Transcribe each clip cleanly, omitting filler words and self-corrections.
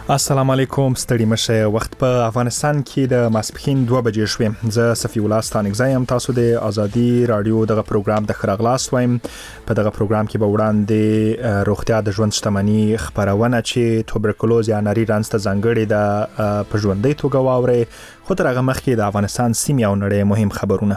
السلام علیکم، ستړي مشه. وخت په افغانستان کې د ماسپښین 2 بجې شوې. زه صفی الله ستانګزی یم. تاسو د ازادي رادیو دغه پروګرام د خرغلاس وایم. په دغه پروګرام کې به وړاندې روغتیا د ژوند شتمنۍ خبرونه چې توبرکلوز یا نری رنځ ته ځانګړي د په ژوندۍ توګه واوري، خو تر هغه مخکې د افغانستان سیمې او نړۍ مهم خبرونه.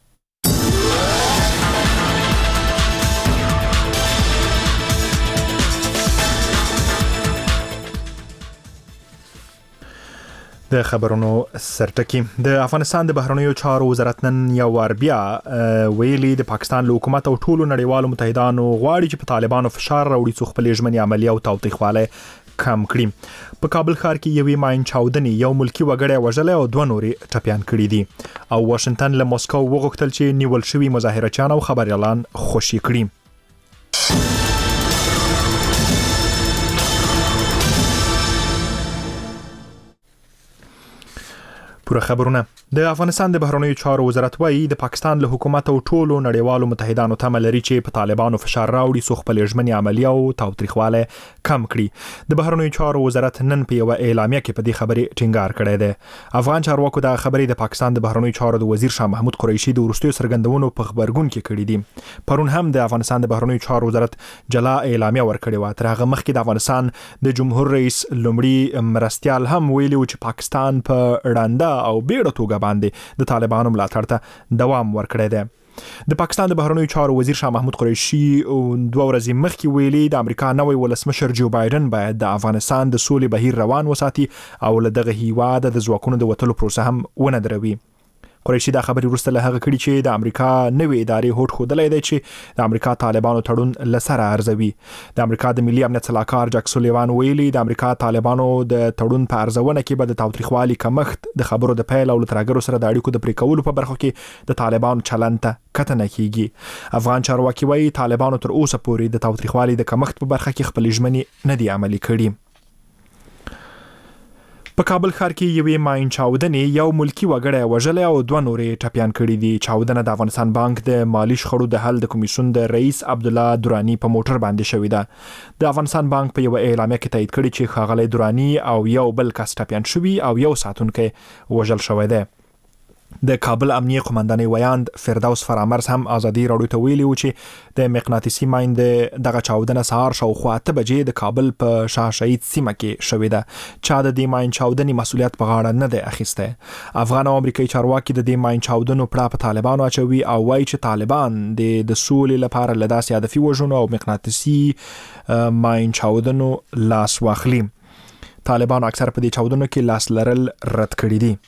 د خبرونو سرټکی. د افغانستان د بهرنیو چارو وزارت نن یو وار بیا ویلي د پاکستان له حکومت او ټولو نړیوالو متحدانو غواړي چې په طالبانو فشار راوړي څو خپل ژمنې عملیه او تاوتریخواله کم کړي. په کابل ښار کې یوې ماین چاودنې یو ملکی وګړی وژلی او 2 نورې ټپیان کړي دي، او واشنگټن له موسکو وغوښتل چې نیول شوي مظاهرچیان او خبريالان خوشي کړي. پوره خبرونه. د افغانستان د بهرنیو چارو وزارت وايي د پاکستان له حکومت او ټولو نړیوالو متحدانو تمه لري چې په طالبانو فشار راوړي څو خپل ژمنې عملیه او تاوتریخواله کم کړي. د بهرنیو چارو وزارت نن په یو اعلامیه کې په دې خبرې ټینګار کړی دی. افغان چارواکو د خبرې د پاکستان د بهرنیو چارو د وزیر شاه محمود قریشي د وروستیو څرګندونو په خبرګون کې کړي دي. پرون هم د افغانستان د بهرنیو چارو وزارت جلا اعلامیه ورکړې و. تر هغه مخکې د افغانستان د جمهور رئیس لومړي مرستیال هم ویلي و چې پاکستان په ړانده او بیړه توګه باندې د طالبانو ملاتړ ته دوام ورکړی دی. د پاکستان د بهرنیو چارو وزیر شاه محمود قریشي 2 ورځې مخکې ویلي د امریکا نوی ولسمشر جو بایدن باید د افغانستان د سولې بهیر روان وساتي او له دغه هیواد د ځواکونو د وټلو پروسه هم ونه دروي. قریشي دا خبري وروسته له هغه کړي چې د امریکا نوې ادارې هوډ خوده دی چې د امریکا طالبانو تړون لسره ارزوي. د امریکا د ملي امنیت صلاحکار جک سولیوان ویلي د امریکا طالبانو د تړون په ارزونه کې به د تاوتریخوالي کمښت، د خبرو د پیل او لترګرو سره د اړیکو د پریکولو په برخه کې د طالبانو چلند ته کتنه کیږي. افغان چارواکي وایي طالبانو تر اوسه پورې د تاوتریخوالي د کمښت په برخه کې خپل ژمنې نه دي عملي کړي. په کابل ښار کې یوې ماین چاودنې یو ملکی وګړی وژلی او 2 نورې ټپیان کړي دي. چاودنه د افغانستان بانک د مالی شخړو د حل د کمیسیون د رئیس عبدالله درانی په موټر باندې شوې ده. د افغانستان بانک په یو اعلامیه کې تایید کړي چې ښاغلی درانی او یو بل کس ټپیان شوي او یو ساتونکی وژل شوی دی. د کابل امنیه قومندانۍ ویاند فردوس فرامرز هم ازادي راډیو ته ویلي و چې د مقناطیسي ماین دغه چاودنه سهار شاوخوا 8 بجې د کابل په شاه شهید سیمه کې شوې ده. چا د دې ماین چاودنې مسؤلیت په غاړه نه دی اخیسته. افغان او امریکایي چارواکي د دې ماین چاودنو پړه په طالبانو اچوي او وایي چې طالبان د سولې لپاره له داسې هدفي وژنو او مقناطیسي ماین چاودنو لاس واخلي. طالبان اکثر په دې چاودنو کې لاس لرل رد کړي دي.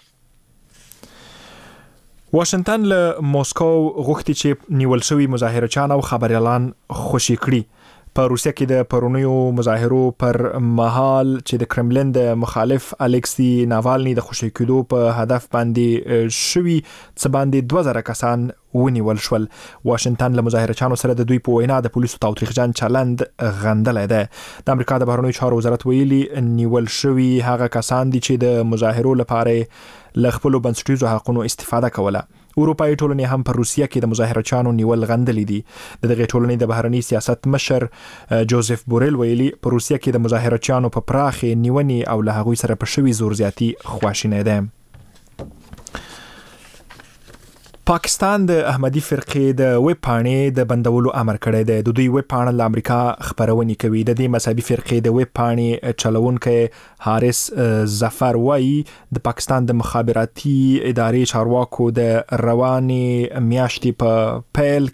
واشنگټن له موسکو غوښتي چې نیول شوي مظاهرچیان او خبريالان خوشي کړي. په روسیه کې د پرونیو مظاهرو پر مهال چې د کرملین د مخالف الکسی ناوالني د خوشي کېدو په هدف باندې شوي څه باندې 2000 کسان ونیول شول. واشنگټن له مظاهرچیانو سره د دوی په وینا د پولیسو تاوتریخجن چلند غندلی دی. د امریکا د بهرنیو چارو وزارت ویلي نیول شوي هغه کسان دي چې د مظاهرو لپاره له خپلو بنسټیزو حقونو استفاده کوله. اروپایي ټولنې هم په روسیه کې د مظاهرچیانو نیول غندلي دي. د دغه ټولنې د بهرنی سیاست مشر جوزف بوریل ویلي په روسیه کې د مظاهرچیانو په پراخې نیونې او له هغوی سره په شوي زور زیاتی خواشینی دی. پاکستان د احمدي فرقې د ویب پاڼې د بندولو امر کړی دی. د دوی ویب پاڼه له امریکا خبرونې کوي. د دې مذهبي فرقې د ویب پاڼې چلونکی حارث ظفر وایي د پاکستان د مخابراتي ادارې چارواکو د روانې میاشتې په پیل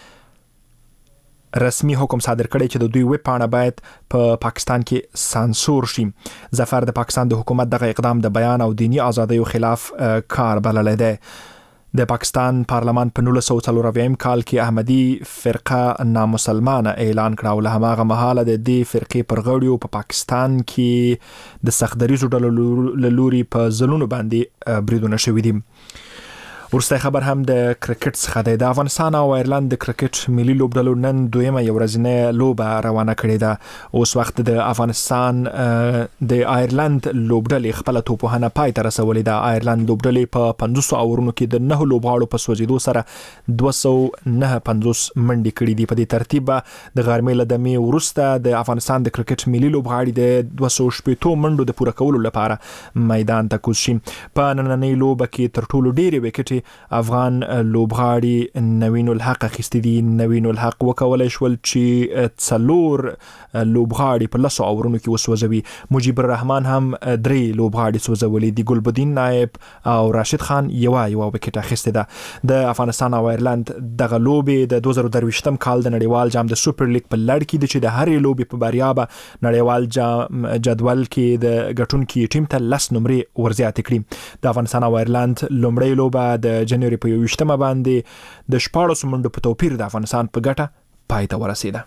کې رسمي حکم صادر کړی چې د دوی ویب پاڼه باید په پاکستان کې سانسور شي. ظفر د پاکستان د حکومت دغه اقدام د بیان او دینی ازادیو خلاف کار بللی دی. د پاکستان پارلمان په 1940 کال کې احمدي فرقه نامسلمانه اعلان کړه او له هماغه مهاله د دې فرقې پر غړیو په پاکستان کې د سختدریزو ډلو له لوري په ځلونو باندې بریدونه شوي دي. ورسته خبر هم د کرکټ څخه دی. د افغانستان او ایرلند د کرکټ ملي لوبډلو نن دویمه یو ورځنۍ لوبه روانه کړې ده. اوس وخت د افغانستان د ایرلند لوبډلې خپل توپخانه پای ته رسولې ده. ایرلند لوبډلې په 500 اورونو کې د 9 لوبغاړو په سوځیدو سره 259 منډې کړې دي. په دې ترتیب د غرمې له دمې وروسته د افغانستان د کرکټ ملي لوبغاړي د 280 منډو د پوره کولو لپاره میدان ته کوز شي. په نننۍ لوبه کې تر ټولو ډېرې وکټې افغان لوبغاړي نوین الحق اخیستي دي. نوین الحق وکولای شول چې 4 لوبغاړي په 10 اورونو کې وسوځوي. مجيب الرحمن هم 3 لوبغاړي سوځولي دي. ګلبدین نائب او راشد خان یو وکټ اخیسته ده. د افغانستان او ایرلند دغه لوبې د 2023م کال د نړیوال جام د سوپر لیګ په لړ کې د چې د هرې لوبې په بریا به نړیوال جام جدول کې د ګټونکو ټیم ته 10 نمرې ورزیات کړي. د افغانستان او ایرلند لومړی لوبه د جنوري په 21مه باندې د 14 منډو په توپیر د افغانستان په ګټه پای ته ورسیده.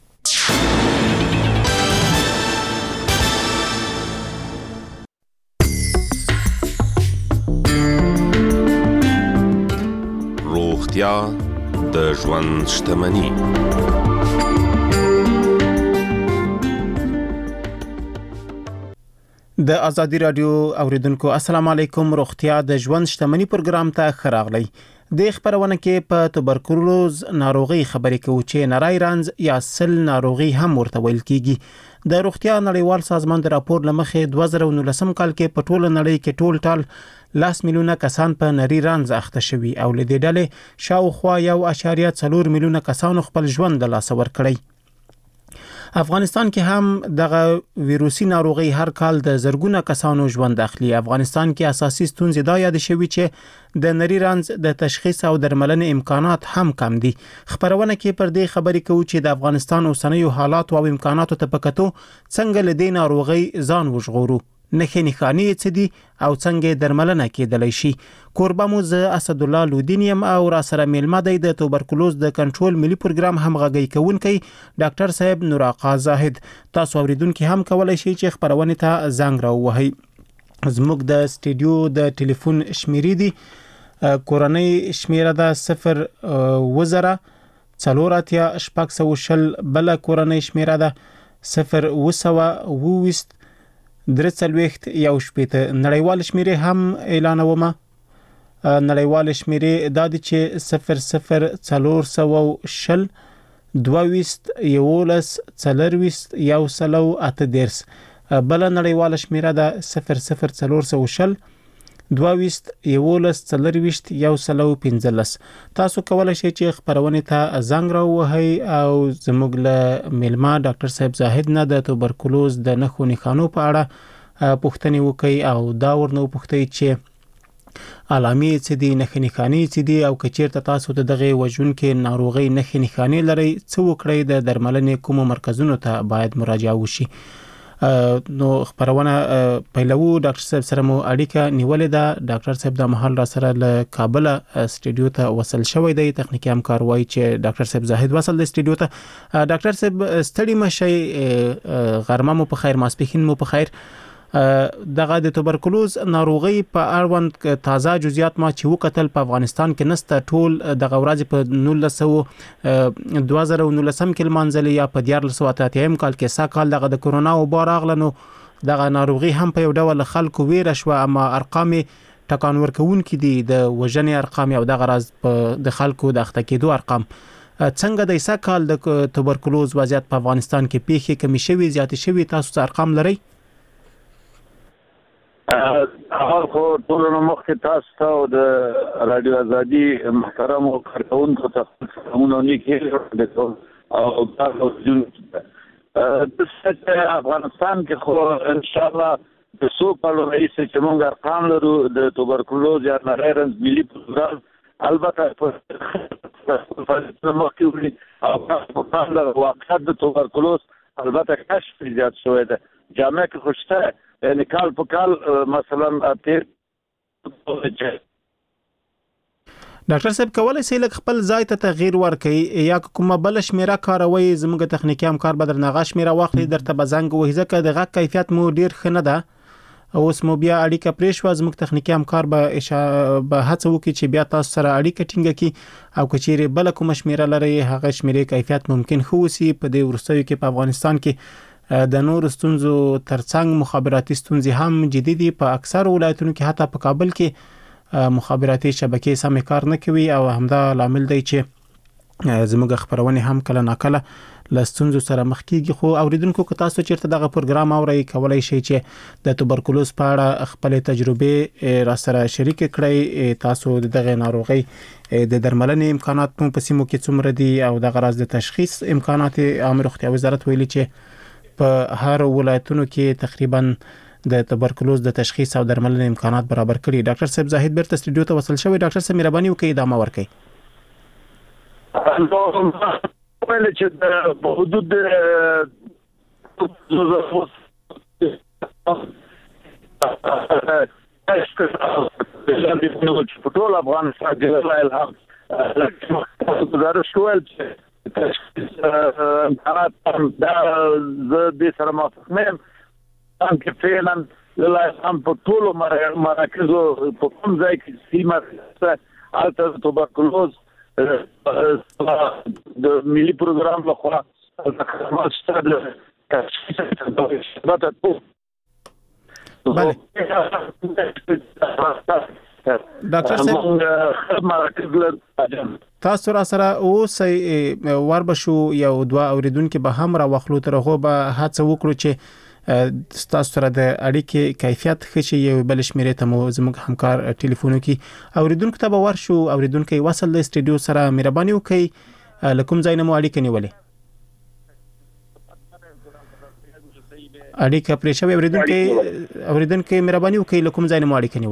روغتیا د ژوند شتمني. د ازادي رادیو اوریدونکو السلام علیکم. روغتیا د ژوند شتمني پروګرام ته خراغلی. د خبرونه کې په توبرکلوز ناروغي خبرې کوو چې نری رنز یا سل ناروغي هم ورته ویل کیږي. د روغتیا نړیوال سازمان د راپور لمخې 2019 کال کې په ټوله نړۍ کې ټول 10 میلیونه کسان په نری رنز اخته شوي او لدې ډلې شاوخوا 1.4 میلیونه کسانو خپل ژوند د لاسه ورکړی. افغانستان کې هم دغه ویروسي ناروغي هر کال د زرګونه کسانو ژوند اخلي. افغانستان کې اساسي ستونزې دا یاد شوي چې د نری رنز د تشخیص او درملنې امکانات هم کم دي. خبرونه کې پر دې خبرې کوو چې د افغانستان اوسنیو حالات او امکاناتو ته پکتو څنګه له دې ناروغي ځان وژغورو، نښې څه دي او څنګه درملنه کېدلی شي. کوربه مو زه اسد الله لودینیم او را سره میلمه دی د توبرکلوز د کنټرول ملي پروګرام همغږی کوونکی ډاکټر صاحب نور آقا زاهد. تاسو اوریدونکو هم کولای شئ چې خبرونه ته زنګ راووهئ. زموږ د سټوډیو د ټلیفون شمیرې دي. کورنۍ شمیره ده 0 4 شپږ بل کورنۍ شمیره ده 0 درڅلويخت یو شپېته. نړیوال شمیرې هم اعلانومه. نړیوال شمیرې دا دي چې 0 400 22 11 40 138. بل نړیوال شمیره ده 0 400 22 11 40 115. تاسو کولای شئ چې خبرونه ته زنګ راووهئ او زموږ له میلمه ډاکټر صاحب زاهد نه د توبرکلوز د نښو نښانو په اړه پوښتنې وکړئ او دا ورنه پوښتئ چې علامې څه دي، نښې نښانې څه دي او که چیرته تاسو د دغه وژونکې ناروغي نښې نښانې لرئ څه وکړئ. د درملنې کومو مرکزونو ته باید مراجعه وشي. نو خبرونه پیلو ډاکټر صاحب سره مو اړیکه نیولې ده. ډاکټر صاحب د محل را سره له کابل سټوډیو ته وصل شوی دی. تخنیکی همکار وایي چې ډاکټر صاحب زاهد وصل دی سټوډیو ته. ډاکټر صاحب ستړي مشي، غرمه مو په خیر، ماسپښین مو په خیر. دغه د توبرکلوز ناروغي په اړوند تازه جزئیات ما چې وکتل په افغانستان کې نسته. ټول دغه ورځ په 2019 کې منځلي یا په 2018 کال کې ساکال دغه د کورونا وبا راغلنو دغه ناروغي هم په یو ډول خلکو ویره شو، اما ارقام ټکان ورکوونکي دي د وژنې ارقام او دغه راز په د خلکو د اخته کېدو ارقام. څنګه د ساکال د توبرکلوز وضعیت په افغانستان کې پیښې کمی شوي، زیات شوي، تاسو ارقام لرئ؟ اول خو ټولو مخکې تاسو ته او د رادیو ازادي محترم کارکونکو ته سلامونه نیکې او تاسو د افغانستان کې خو ان شاء الله د څو کالو رئیس چې موږ ارقام لرو د توبرکلوز یا نری رنز ملي پروګرام البته په مخکې وړي او په واقعیت د توبرکلوز البته کشف زیات شوی ده. جامعه کې خوشته یعنی کال په کال مثلا اتیر. ډاکټر صاحب کولای شي لکه خپل ځای ته تغییر ورکړي یا کومه بل شمیره کاروي؟ زموږ تخنیکی همکار به درنه غا شمیره واخلي درته بزنګ وهي ځکه د غا کیفیت مو ډیر ښه نه ده اوس مو بیا اړیکه پرېښوه زموږ تخنیکی همکار به هڅه وکړي چې بیا تاسو سره اړیکه ټینګه کړي او کچېرې بل کوم شمیره لري هغه شمیرې کیفیت ممکن خو وسی په دې ورستیو کې په افغانستان کې د نور ستونزو ترڅنګ مخابراتي ستونزې هم جدي دي په اکثر ولایتونو کې حتی په کابل کې مخابراتي شبکې سم کار نه کوي او همدا لامل دی چې زموږ خبرونه هم کله ناکله لستونزو سره مخ کیږي خو اوریدونکو که تاسو چیرته دغه پروګرام اورئ کولای شئ چې د توبرکلوز په اړه خپل تجربه را سره شریک کړئ تاسو دغه ناروغي د درملنې امکانات په سیمو کې څومره دي او د غرض د تشخیص امکانات عامه روغتیا وزارت ویلي چې په هر ولایتونو کې تقریبا د توبرکلوز د تشخیص او درملنې امکانات برابر کړي ډاکټر صاحب زاهد بیرته استودیو ته وصل شوی ډاکټر صاحب مهرباني وکړئ ادامه ورکړئ ویل چې په حدود په ټول افغانستان کې لا الهام گزارش کول چې دا د سره موافقم چې فعلا لا الهام په ټول مراکزو په کوم ځای کې سیمه الته توبرکلوز د ملي پروګرام لخوا د خدمات ستاسو بله ډاکټر صاحب تاسو را سره اوس وربشو یو دوا اوریدونکو به هم را واخلو تر هغه به هڅه وکړو چې تاسو سره د اړیکې کیفیت خشي یو بل شمیرې ته مو زموږ همکار ټلیفون کې اوریدونکو ته به ورشو اوریدونکو وصل د استودیو سره مهرباني وکړئ لکم ځای نه مو اړیکه نیولې اړیکه پرې شوی اوریدونکو مهرباني وکړئ لکم ځای نه مو اړیکه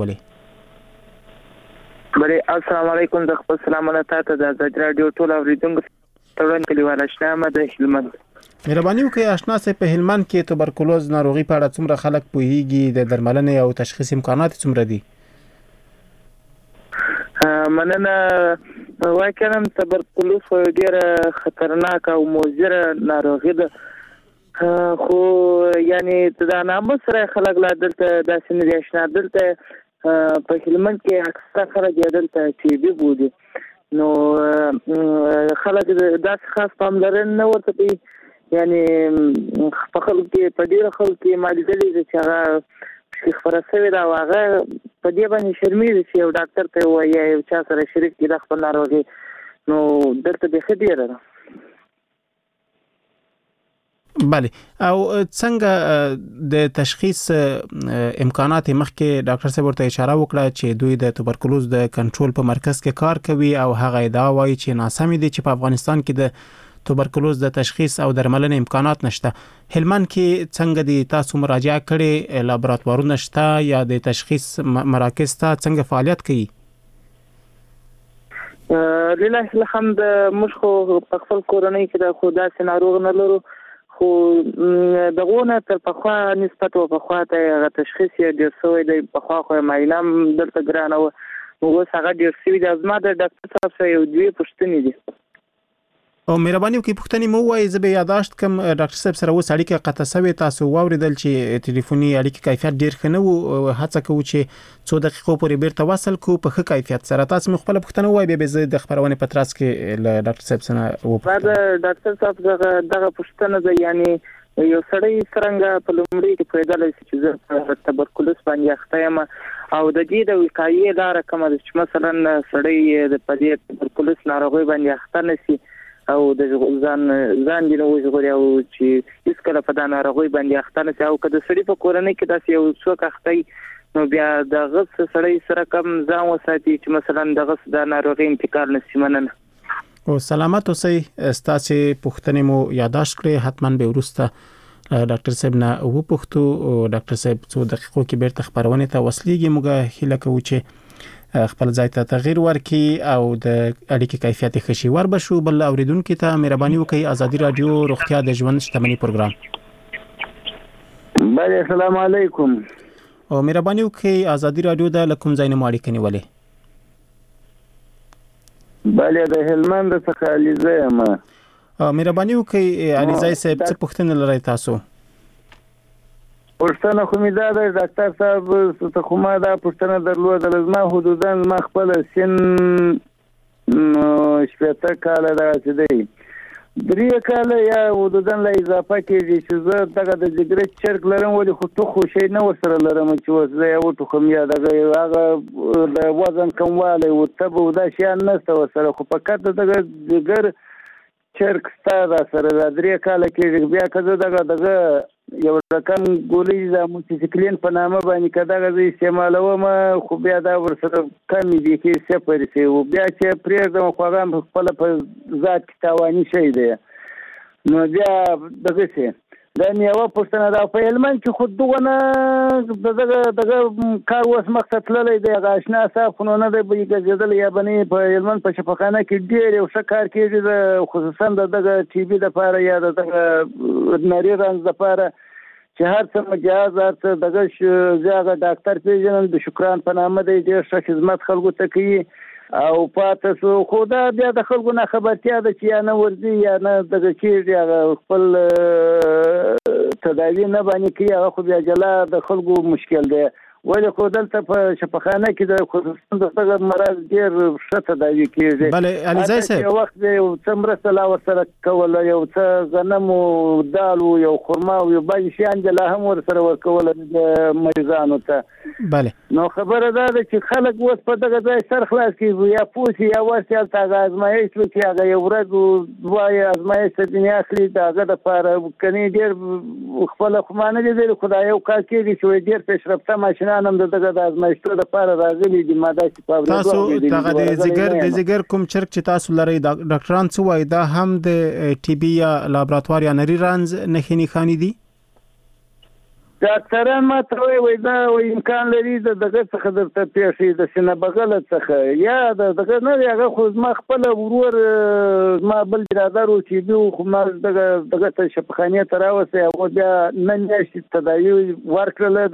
نیولې بله السلام علیکم د خپل سلامونه تاسو د آزاد رادیو ټول اوریدونکو تړون کلیوال آشنا د هلمند مهرباني وکړئ آشنا صاحب په هلمند کې توبرکلوز ناروغي په اړه څومره خلک پوهیږي د درملنې او تشخیص امکانات څومره دي مننه واقعا توبرکلوز ډیره خطرناک او مضر ناروغي ده خو یعنی دا نامه سره خلک لا دلته داسې نه دي آشنا دلته په هلمند کې اکثر خلک دلته ټي بي بودي نو خلک داسې خاص پاملرنه نه ورته کوي یعنی په خلکو کې په ډیره خلکو کې مالي دلې چې هغه خبره شوې دا هغه په دې باندې شرمېږي چې یو ډاکټر ته وایي یو چا سره شریک کړي خپل ناروغي نو دلته به خديره ده بله او څنګه د تشخیص امکانات مخکې ډاکټر صاحب ورته اشاره وکړه چې دوی د توبرکلوز د کنټرول په مرکز کې کار کوي او هغه ادعا وایي چې ناسمه دي چې په افغانستان کې د توبرکلوز د تشخیص او درملنې امکانات نشته هلمند کې څنګه دي تاسو مراجعه کړې لابراتوارونه شته یا د تشخیص مراکز ته څنګه فعالیت کوي لله الحمد موږ خو په خپل کورنۍ کې د خدا سي ناروغ نه لرو خو دغونه تر پخوا نسبت او پخوا ته تشخیص یې ډیر سوی دی پخوا خو معاینه دلته ګرانه و اوس هغه ډیر سوی دی ازما د ډاکټر صاحب سره یو دوی پوښتنې دي او مهرباني وکړئ پوښتنې مو وایي زه به یاداشت کوم ډاکټر صاحب سره اوس اړیکه قطع شوې تاسو واوریدل چې ټلیفوني اړیکې کیفیت ډیر ښه نه و هڅه کوو چې څو دقیقو پورې بیرته وصل کو په ښه کیفیت سره تاسو خپل پوښتنه وایي به زه د خبرونه په ترڅ کې ډاکټر صاحب سره وپوښتم ډاکټر صاحب دغه پوښتنه ده یعنی یو سړی څنګه په لومړي کې پیدا لسی چې زه توبرکلوز باندې اخته یم او د دې د وقایې لاره کومه ده چې مثلا سړی د پدې توبرکلوز ناروغي باندې اخته نشي او د ځان دی نو وژغوري او چې هیڅ کله په دا ناروغي باندې اخته نشي او کله سړی په کورنۍ کې داسې یو څوک اخته نو بیا د غص سړی سره کم ځان وساتي چې مثلا د غص د ناروغي انتقال نشي مننه او سلامت اوسئ ستاسو پوښتنې مو یاداشت کړئ حتما به ورسته ډاکټر صاحب نه وپوښتو ډاکټر صاحب څو دقیقو کې بیرته خبرونه ته وصلېږي موږ هیله کوو چې خپل ځای ته تغییر ورکړي او د اړیکې کیفیت ښه شي وربشو بل اوریدونکو ته مهرباني وکړئ آزادي رادیو روغتیا د ژوند شتمنۍ پروګرام بله السلام علیکم او مهرباني وکړئ آزادي رادیو د لکم ځای نه اړیکه نیولې بله د هلمند څخه علیزه ما مهرباني وکړئ علیزه صاحب څه پوښتنه لرئ تاسو پوښتنه خو مې دا ده ډاکټر صاحب ته خو ما دا پوښتنه درلوده زما حدودا ما خپل سن 80 کاله دغسې دی 3 کاله یا حدودا لا اضافه کېږي چې زه دغه د جګرې چرګ لرم ولې خو ټوخو شی نه ورسره لرم چې اوس زه یې وټوخم یا دغه هغه د وزن کموالی و تب و دا شیان نشته ورسره خو فقط دغه جګر چرګ ستا را سره دا 3 کاله کېږي بیا که زه دغه یو رقم ګولۍ د موکسیکلین په نامه باندې که دغه زه استعمالوم خو بیا دا ورسره کمې دي کې 0 شي و بیا چې پرېږدم خو هغه هم خپله په ذات کې تاواني شی دی نو بیا دغسې دا مې یوه پوښتنه ده په هلمند کې خو دغونه دغه کار اوس مخته تللی دی هغه اشنا صاحب خو نو نه دی به ګرځېدلی یا به نه په هلمند په شفاخانه کې ډېر یو ښه کار کېږي خصوصا د دغه ټي بي دپاره یا د دغه نري رنځ دپاره چې هر څه مجهز هر څه دغه زه هغه ډاکټر پېژنم د شکران په نامه دی ډېر ښه خدمت خلکو ته کوي او پاتې شو خو دا بیا د خلکو نه خبرتیا ده چې یا نه ورځي یا نه دغه کېږي هغه خپل تداوي نه باندې کوي هغه خو بیا جلا د خلکو مشکل دی ولې خو دلته په شفاخانه کې د خصوصا دغه مرض ډېر ښه تداوي کېږي بله علیزی صاحب یو وخت یو څه مرسته لا ورسره کوله یو څه غنم و دال و یو خرما و یو بعضې شیان د لا هم ورسره ورکوله د مریضانو ته بله نو خبره دا ده چې خلک اوس په دغه ځای سر خلاص کړي یا پوسي یا ورسې هلته هغه ازمایښت وکړي هغه یو ورځ دوه ازمایښت ځینې اخلي د هغه دپاره کنې ډېر خپله خو ما نه دي لیدلي خو دا یو کار کېږي چې ډېر پیشرفته ماشینان هم دغه د ازمایښتو دپاره راغلي دي ما داسې په اورېدو تاسو دغه د ځیګر کوم چرګ چې تاسو لرئ ډاکټران څه وایي دا هم د ټي بي یا لابراتوار یا نري رنځ نښې نښانې دي ډاکټران ما ته وایي دا امکان لري د دغه څخه درته پېښ شي د سینه بغله څخه یا دغه نه دی هغه خو زما خپله ورور زما بل برادر و چې بي خو ما دغه ته شفاخانې ته راوستی هغو بیا نه میاشتې تداوي ورکړله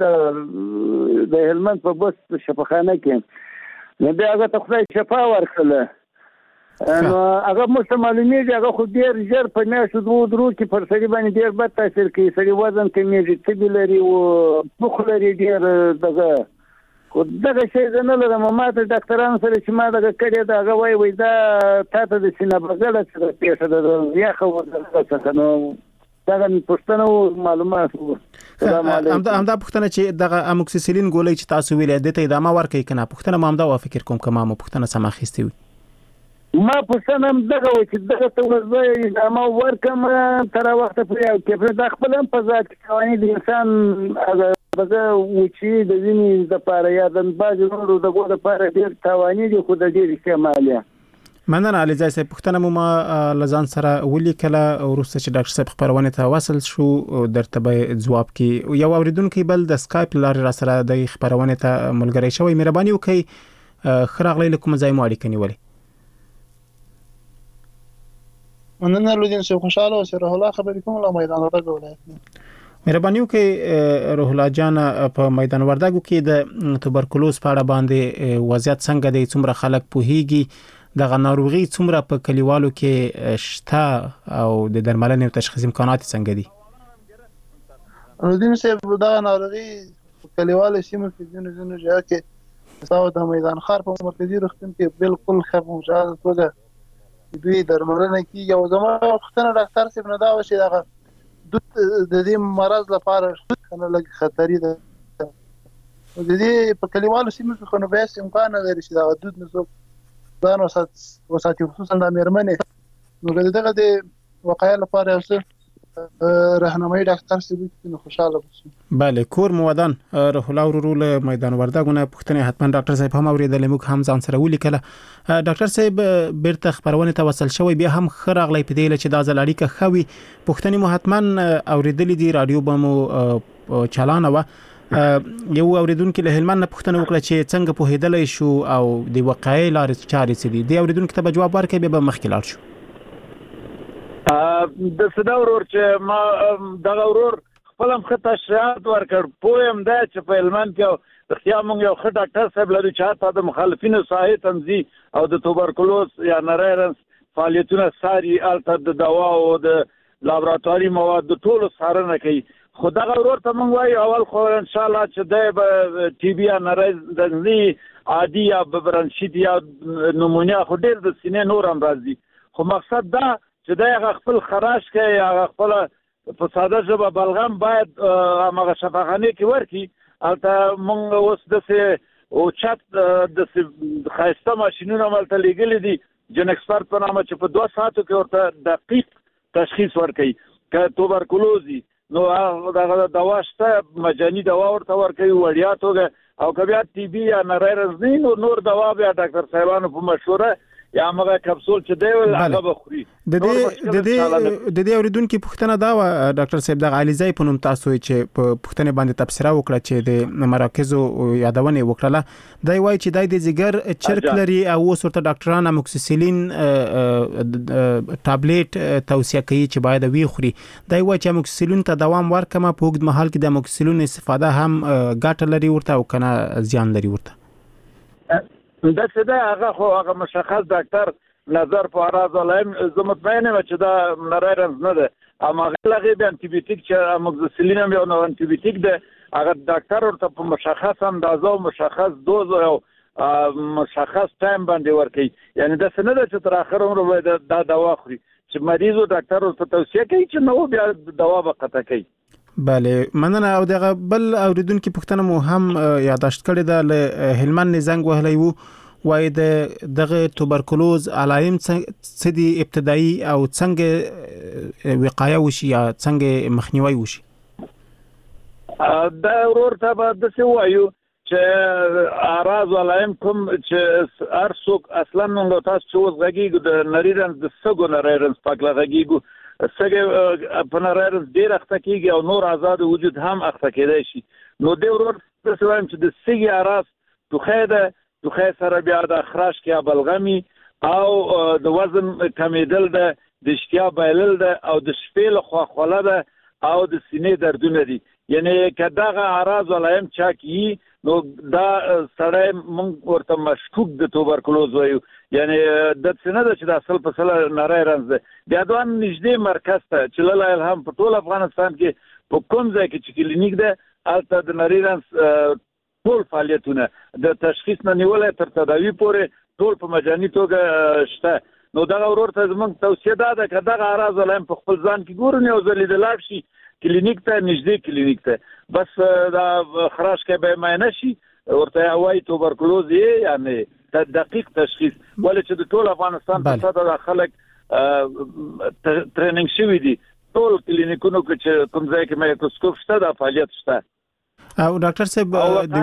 د هلمند په بس شفاخانه کې نو بیا هغه ته خدای شفا ورکړله نو هغه موږ ته معلومیږي هغه خو ډېر ژر په میاشتو 2-3 کې پر سړي باندې ډېر بد تاثیر کوي سړي وزن کمیږي تبې لري او ټوخ لري ډېر دغه خو دغه شی زه نه لرم ما ته ډاکټرانو سره چې ما دغه کړې ده هغه وایي دا تا ته د سینه بغله څخه پېښه ده د یخه ورځه څخه نو دغه پوښتنه معلومات همدا پوښتنه چې دغه اموکسیسیلین ګولۍ چې تاسو ویلې دې ته ادامه ورکړئ که نه پوښتنه ما همدا فکر کوم که ما پوښتنه سم اخیستې وي ما پوښتنه هم دغه و چې دغه ته زه ادامه ورکړم تر وخته پورې او کیفیت دا خپل هم په ذات کې قوانین د انسان دغه وچې د وینې دپاره یا د بعضې نورو دغو دپاره ډېر تاواني دي خو د ډېر استعمال یې مننه علیزی صاحب پوښتنه مو ما له ځان سره ولیکله وروسته چې ډاکټر صاحب خپرونې ته وصل شو درته به ځواب کړي یو اورېدونکی بل د سکایپ له لارې راسره د خپرونې ته ملګری شوی مهرباني وکړئ ښه راغلی له کومه ځای مو اړیکه نیولې مننه لودین صاحب خوشاله اوسئ روح الله خبرې کوم له میدان وردګ ولایت مهرباني وکړئ روح الله جان په میدان وردګو کې د توبرکلوز په اړه باندې وضعیت څنګه دی څومره خلک پوهیږي دغه ناروغي څومره په کلیوالو کې شته او د درملنې او تشخیص امکانات څنګه دي لودین صاحب دا ناروغي په کلیوالو سیمو کې ځینو ځایو کې تاسو د میدان ښار په مرکزي روغتون کې بالکل ښه مجاز توګه دوی درملنه کیږي او زما وختونه ډاکټر صاحب نه دا وشي دغه د دې مرض لپاره کنه لږ خطرې ده او د دې په کلیوالو سیمو کې خو نو بیا امکان نه لري چې دا دود نه څوک ځان وساتي خصوصا د مېرمنې نو دغه د وقایع لپاره یو څه راهنمایي ډاکټر صاحب نو خوشاله اوسئ بله کور مو ودان روح الله ورو له میدان وردګو نه پوښتنه حتما ډاکټر صاحب هم اوریدلې موږ هم ځان سره ولیکله ډاکټر صاحب بیرته خبرونه ته وصل شوی بیا هم خراغلی په دې چې دا ځل اړیکه خوي پوښتنه مو حتما اوریدلې دی رادیو به مو چالانه و یو اوریدونکو له هلمند نه پوښتنه وکړه چې څنګه په هیدلې شو او د واقعي لارې چارې څه دي د اوریدونکو ته جواب ورکړي به مخکې لاړ شو د صدا ورور چې ما دغه ورور خپل هم ښه تشریحات ورکړ پوه هم دی چې په هلمند کې رښتیا موږ یو ښه ډاکټر صاحب لرو چې حتی د مخالفینو ساحې تنظیم او د توبرکلوز یا نری رنځ فعالیتونه څاري هلته د دوا او د لابراتواري موادو ټولو څارنه کوي خو دغه ورور ته موږ وایو اول خو ان شاء الله چې دی به ټي بي یا نری عادي یا برانشیت یا نمونیا خو ډېر د سینې نور هم راځي خو مقصد دا چې دی هغه خپل خراش کوي هغه خپله په ساده ژبه بلغم باید همغه شفاخانې کې ورکړي هلته موږ اوس داسې اوچت داسې ښایسته ماشینونه هملته لیږلي دي جن اکسپرت په نامه چې په 2 ساعتو کې ورته دقیق تشخیص ورکوي که توبرکلوز وي نو دغه دوا شته مجاني دوا ورته ورکوي وړیا توګه او که بیا ټي بي یا نری رنځ نه نو نور دوا بیا ډاکټر صاحبانو په مشوره یا هغه کپسول چې دی هغه به خوري د دې اوریدونکو پوښتنه دا و ډاکټر صاحب د علیزای په نوم تاسو چې په پوښتنه باندې تبصره وکړه چې د مراکزو یادونه وکړه دا وایي چې د زیګر چرک لري او اوس ورته ډاکټران اموکسیسیلین ټابلیټ توصیه کوي چې باید وی خوري دا وایي چې اموکسیسیلین ته دوام ورکړه په وګړي محل کې د اموکسیسیلین استفاده هم ګټه لري ورته او کنه زیان لري ورته دا څه ده هغه خو هغه مشخص ډاکټر نظر په اراز علایم زه مطمئن یم چې دا نری رنځ نه ده اما هغه به انټي بیوټیک چې اموکسیسیلین هم یو نو انټي بیوټیک ده هغه ډاکټر ورته په مشخص اندازه او مشخص دوز او مشخص ټایم باندې ورکړي یعنی دا څه نه ده چې تر اخر عمر به دا دوا خوري چې مریض او ډاکټر ورته توصیه کوي چې نو بیا دوا به قطع کوي بله مننه او دغه بل اوریدونکو پوښتنه مو هم یاداشت کړې ده له هلمند زنګ وهلی وو وای دغه توبرکلوز علائم څه دي ابتدایي او څنګه وقایه وشي یا څنګه مخنیوي وشي دا ورور ته به داسې وایو چې اراز علائم کوم چې هر څوک اصلا موږ تاسو چې اوس غږیږو د نری رنځ د سږو نری رنځ پاک غږیږو سګه په نری رنځ ډېر اخته کېږي او نور آزاد وجود هم اخته کېدای شي نو د ورور څه وایم چې د سګي اراز توخه سره بیا د خراش کې بلغمي او د وزن کمیدل د اشتیا بایلل ده او د شپې له خوا خوله ده او د سینې دردونه دي یعنی کداغه اراز علایم چا کی نو دا سړی مونږ ورته مشکوک د توبرکلوز وایو یعنی د څنګه د چې د اصل په سره نری رنځ ده بیا دوه نږدې مرکز ته چې لاله الهام په ټول افغانستان کې په کوم ځای کې چې کلینیک ده البته د نری رنځ ټول فعالیتونه د تشخیص نه نیولې تر تداوی پورې ټول په مجاني توګه شته نو دا ورور ته زموږ توصیه ده چې دغه اراز علایم په خپل ځان کې ګورنه او زلید لاړ شي کلینیک ته نږدې کلینیک ته بس دا خراش کې به معنی شي ورته وایي توبرکلوز یعنی دقیق تشخیص ولې چې د ټول افغانستان په سطح د خلک ټریننګ شوی دي ټول کلینیکونو کې چې کوم ځای کې مایکروسکوپ شته د فعالیت شته او ډاکټر صاحب د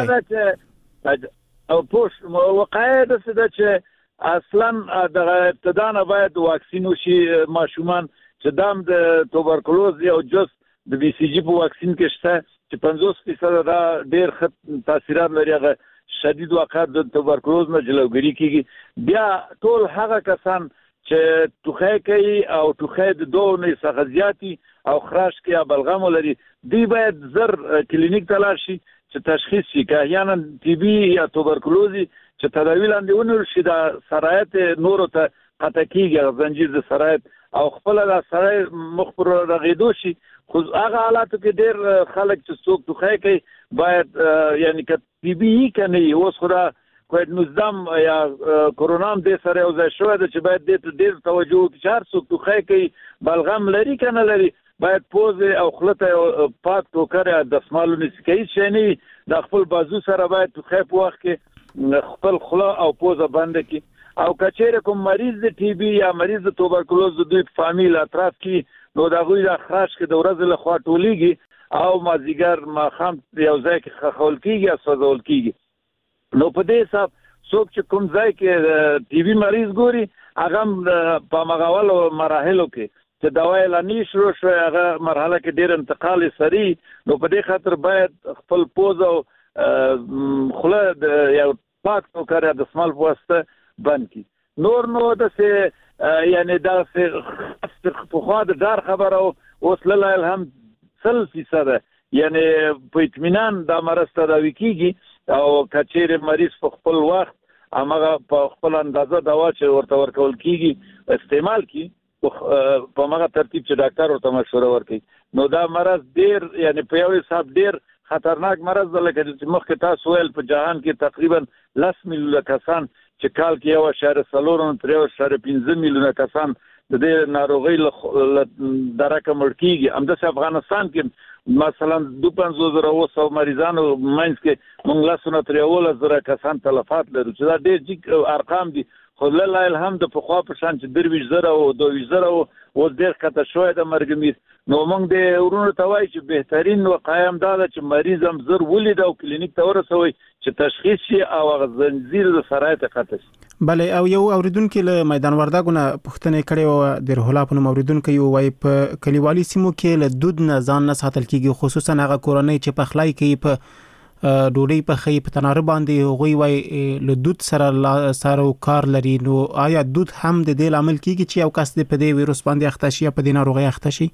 وقایه او پوش وقایه د څه ده چې اصلا د ابتدا نه باید واکسین وشي ماشومان چې دام د توبرکلوز یو جز د بي سي جي په واکسین کې شته چې 50% دا ډېر ښه تاثیرات لري هغه شدید واقعات د توبرکلوز نه جلوګیری کیږي بیا ټول هغه کسان چې توخه کوي او توخه د دوه نه څخه زیاتی او خراش کې بلغم لري دی باید زر کلینیک ته لاړ شي چې تشخیص شي که احیانا ټي بي یا توبرکلوز چې تداوی لاندې ونیول شي د سرایت نورو ته قطع کیږي زنجیر د سرایت او خپل د سړی مخ پر رغیدو شي خو هغه حالاتو کې ډېر خلک چې څوک توخه کوي باید یعنی که ټي بي کني اوس خدا کووډ 19 یا کورونا هم د سره یو ځای شوی چې باید ډېر توجه وکړي چې هر څوک توخه کوي بلغم لري کنه لري باید پوز او خلته پاک ټوکر د سمالو نسکي شنی د خپل بازو سره باید توخه په وخت کې خپل خله او پوز بند کړي او کچېره کوم مریض د ټي بي یا مریض د توبرکلوز د دوی فامیل اطراف کې نو دا غوي د خراش کې د ورځې له خوا ټولېږي او مازیګر ماخام یو ځای کې خول کېږي او سوځول کېږي نو په دې حساب څوک چې کوم ځای کې ټي بي مریض ګوري هغه په مغاول مراحلو کې چې دوايي لانی شروع شو هغه مرحله کې ډېر انتقال سری نو په دې خاطر باید خپل پوز او خله د یو پاک ټوکر د سمال واسطه بند کی نور نو د سه یعنی دا سه په خوا د دار خبره اوس لاله الهم 100% یعنی په اطمینان د مرض تداوی کیږي او کچېره مریض په خپل وخت هغه په خپل اندازه دوا چې ورته ورکول کیږي استعمال کی په هغه ترتیب چې ډاکټر ورته مشوره ورکړي نو دا مرض ډیر یعنی په یو حساب ډیر خطرناک مرض دی لکه چې مخکې تاسو ویل په جهان کې تقریبا 10 میلیونه کسان چې کال کې 1.4 تر 1.5 میلیونه کسان د دې ناروغي درکه مړ کیږي. همداسې افغانستان کې مثلا 25,000 مریضانو منځ کې موږ 1,300 کسان تلفات لرو چې دا ډېر جګ ارقام دي. خو لله الحمد په خوا په شان چې 23,000 او 22,000 اوس ډېر کته شوی د مرګ میر. نو موږ د ورونو ته وایي چې بهترین وقایه دا ده چې مریض هم زر ولید او کلینیک ته ورسوي چې تشخیص شي او هغه زنجیر د سرایت قطع شي. بله او یو اوریدونکو له میدان وردګونه پوښتنه کړې او د روح الله په نوم اوریدونکو یو وایي په کلیوالي سیمو کې له دود نه ځان نه ساتل کیږي خصوصا هغه کورنۍ چې په خلای کې په ډوډۍ په خې په تناره باندې غوي وای له دود سره سره کار لري. نو آیا دود هم د دې عامل کیږي چې یو کس په دې ویروس باندې اخته شي یا په دې ناروغي اخته شي؟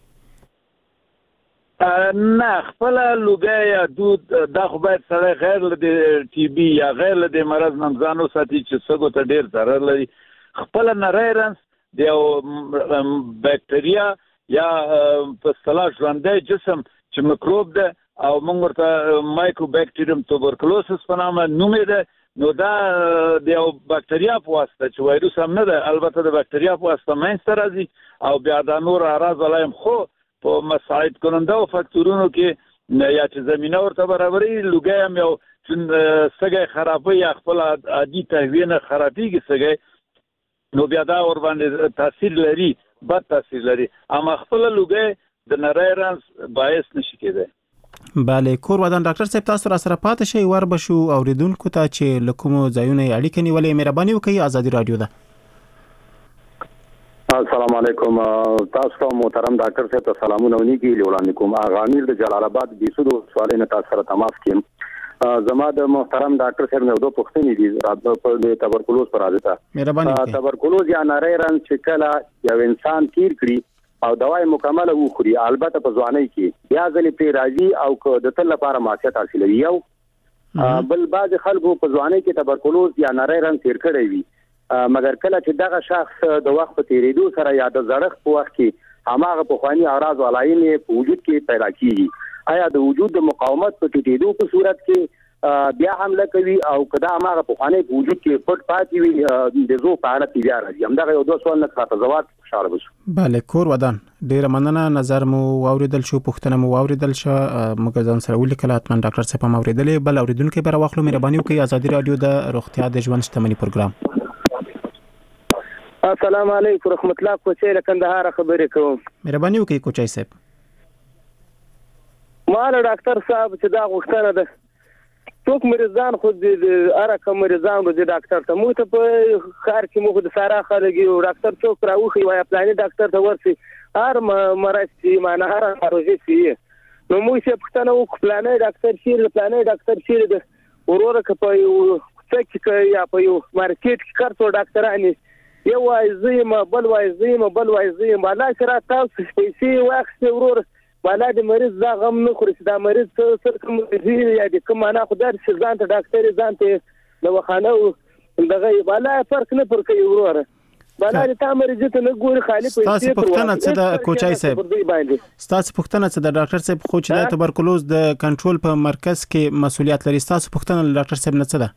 نه خپل لوګي یا دود دا خو باید سره غیر له ټي بي یا غیر له مرض نمځانو ساتي چې سګو ته ډیر ضرر لري. خپل نریرنس د بکټریا یا په اصطلاح ژوندۍ جسم چې میکروب ده او موږ ورته مایکروبیکټیریوم توبرکلوسس په نامه نوم ده. نو دا د یو بکټریا په واسطه چې وایروس هم نه ده البته د بکټریا په واسطه منځته راځي او بیا دا نور اعراض ولایم خو په مساعد کننده او فاکتورونو کې یا چې زمينه ورته برابرې لوګي هم یو سګي خرابې یا خپل عادي تهویه نه خرابېږي سګي نو بیا دا ور باندې تاثیر لري بد تاثیر لري اما خپل لوګي د نریرنس باعث نشي کېدای. بله کور ودان ډاکټر صاحب تاسو را سره پاتې شئ ور بشو اوریدونکو ته چې لکوم ځایونه اړیکه نیولې مهرباني وکړئ ازادي رادیو ده. السلام علیکم تاسو محترم ډاکټر صاحب ته سلامونه ونیږي وړاندې کوم اغامیر د جلال آباد د سودو سوالونه تاسو سره تماس کیم. زما د محترم ډاکټر صاحب نو دوه پوښتنې دي راتلو په تبرکلوز پر راځه. مهرباني وکړئ. تبرکلوز یا نریرن چې کله یو انسان تیر کړي او دواي مکمله وخوري البته په ځواني کې بیا ځلې په راځي او د تل لپاره معافیت حاصلوي. یو بل بعض خلکو په ځواني کې تبرکلوز یا نریرن تیر کړی وي مګر کله چې دغه شخص د وخت په تیریدو سره یا د زړښت په وخت کې هماغه په خواني اعراض ولاین په وجود کې پیدا کیږي آیا د وجود د مقاومت په ټیټېدو په صورت کې بیا حمله کوي او کدا هغه په خواني په وجود کې پټ پاتې وي د زو په اړه تیار راځي همدغه یو دوه سوال نه کړه جواب خوشاله بشو. بله کور ودان ډیر مننه نظر مو اوریدل شو پښتنه مو اوریدل شو موږ ځان سره ولیکل اتمن ډاکټر صاحب مو اوریدلې بل اوریدونکو به راوخلو مهرباني وکړئ ازادي رادیو د روغتیا د ژوند شتمنۍ پروګرام. السلام علیکم رحمت الله کوچې له کندهار خبرې کوم. مهرباني وکړئ کوچې صاحب. مال ډاکټر صاحب چې دا غوښتنه ده څوک مریضان خو د ارکه مریضان د ډاکټر ته مو ته په خار کې مو د سارا خلګي او ډاکټر څوک راوخی وای پلاني ډاکټر ته ورسي هر مرض چې معنا هر ناروغي شي نو مو چې پښتنه او پلاني ډاکټر شي پلاني ډاکټر شي د ورور ک په یو څه کې یا په یو مارکیټ کې کارته ډاکټرانی یو وایي بل وایي بالا سره تاسو پیسې واخلئ ورور بالا د مریض دا غم نه خوري دا مریض سر کوم دی یا د کوم معنا خو در چې ځان ته ډاکټر ځان ته د وخانه دغه بالا فرق نه پر کوي ورور بالا د تا مریض ته نه ګوري خالي پیسې تاسو پښتنه څه د کوچای صاحب تاسو پښتنه څه د ډاکټر صاحب خو چې د تبرکلوز د کنټرول په مرکز کې مسولیت لري تاسو پښتنه ډاکټر صاحب نه څه ده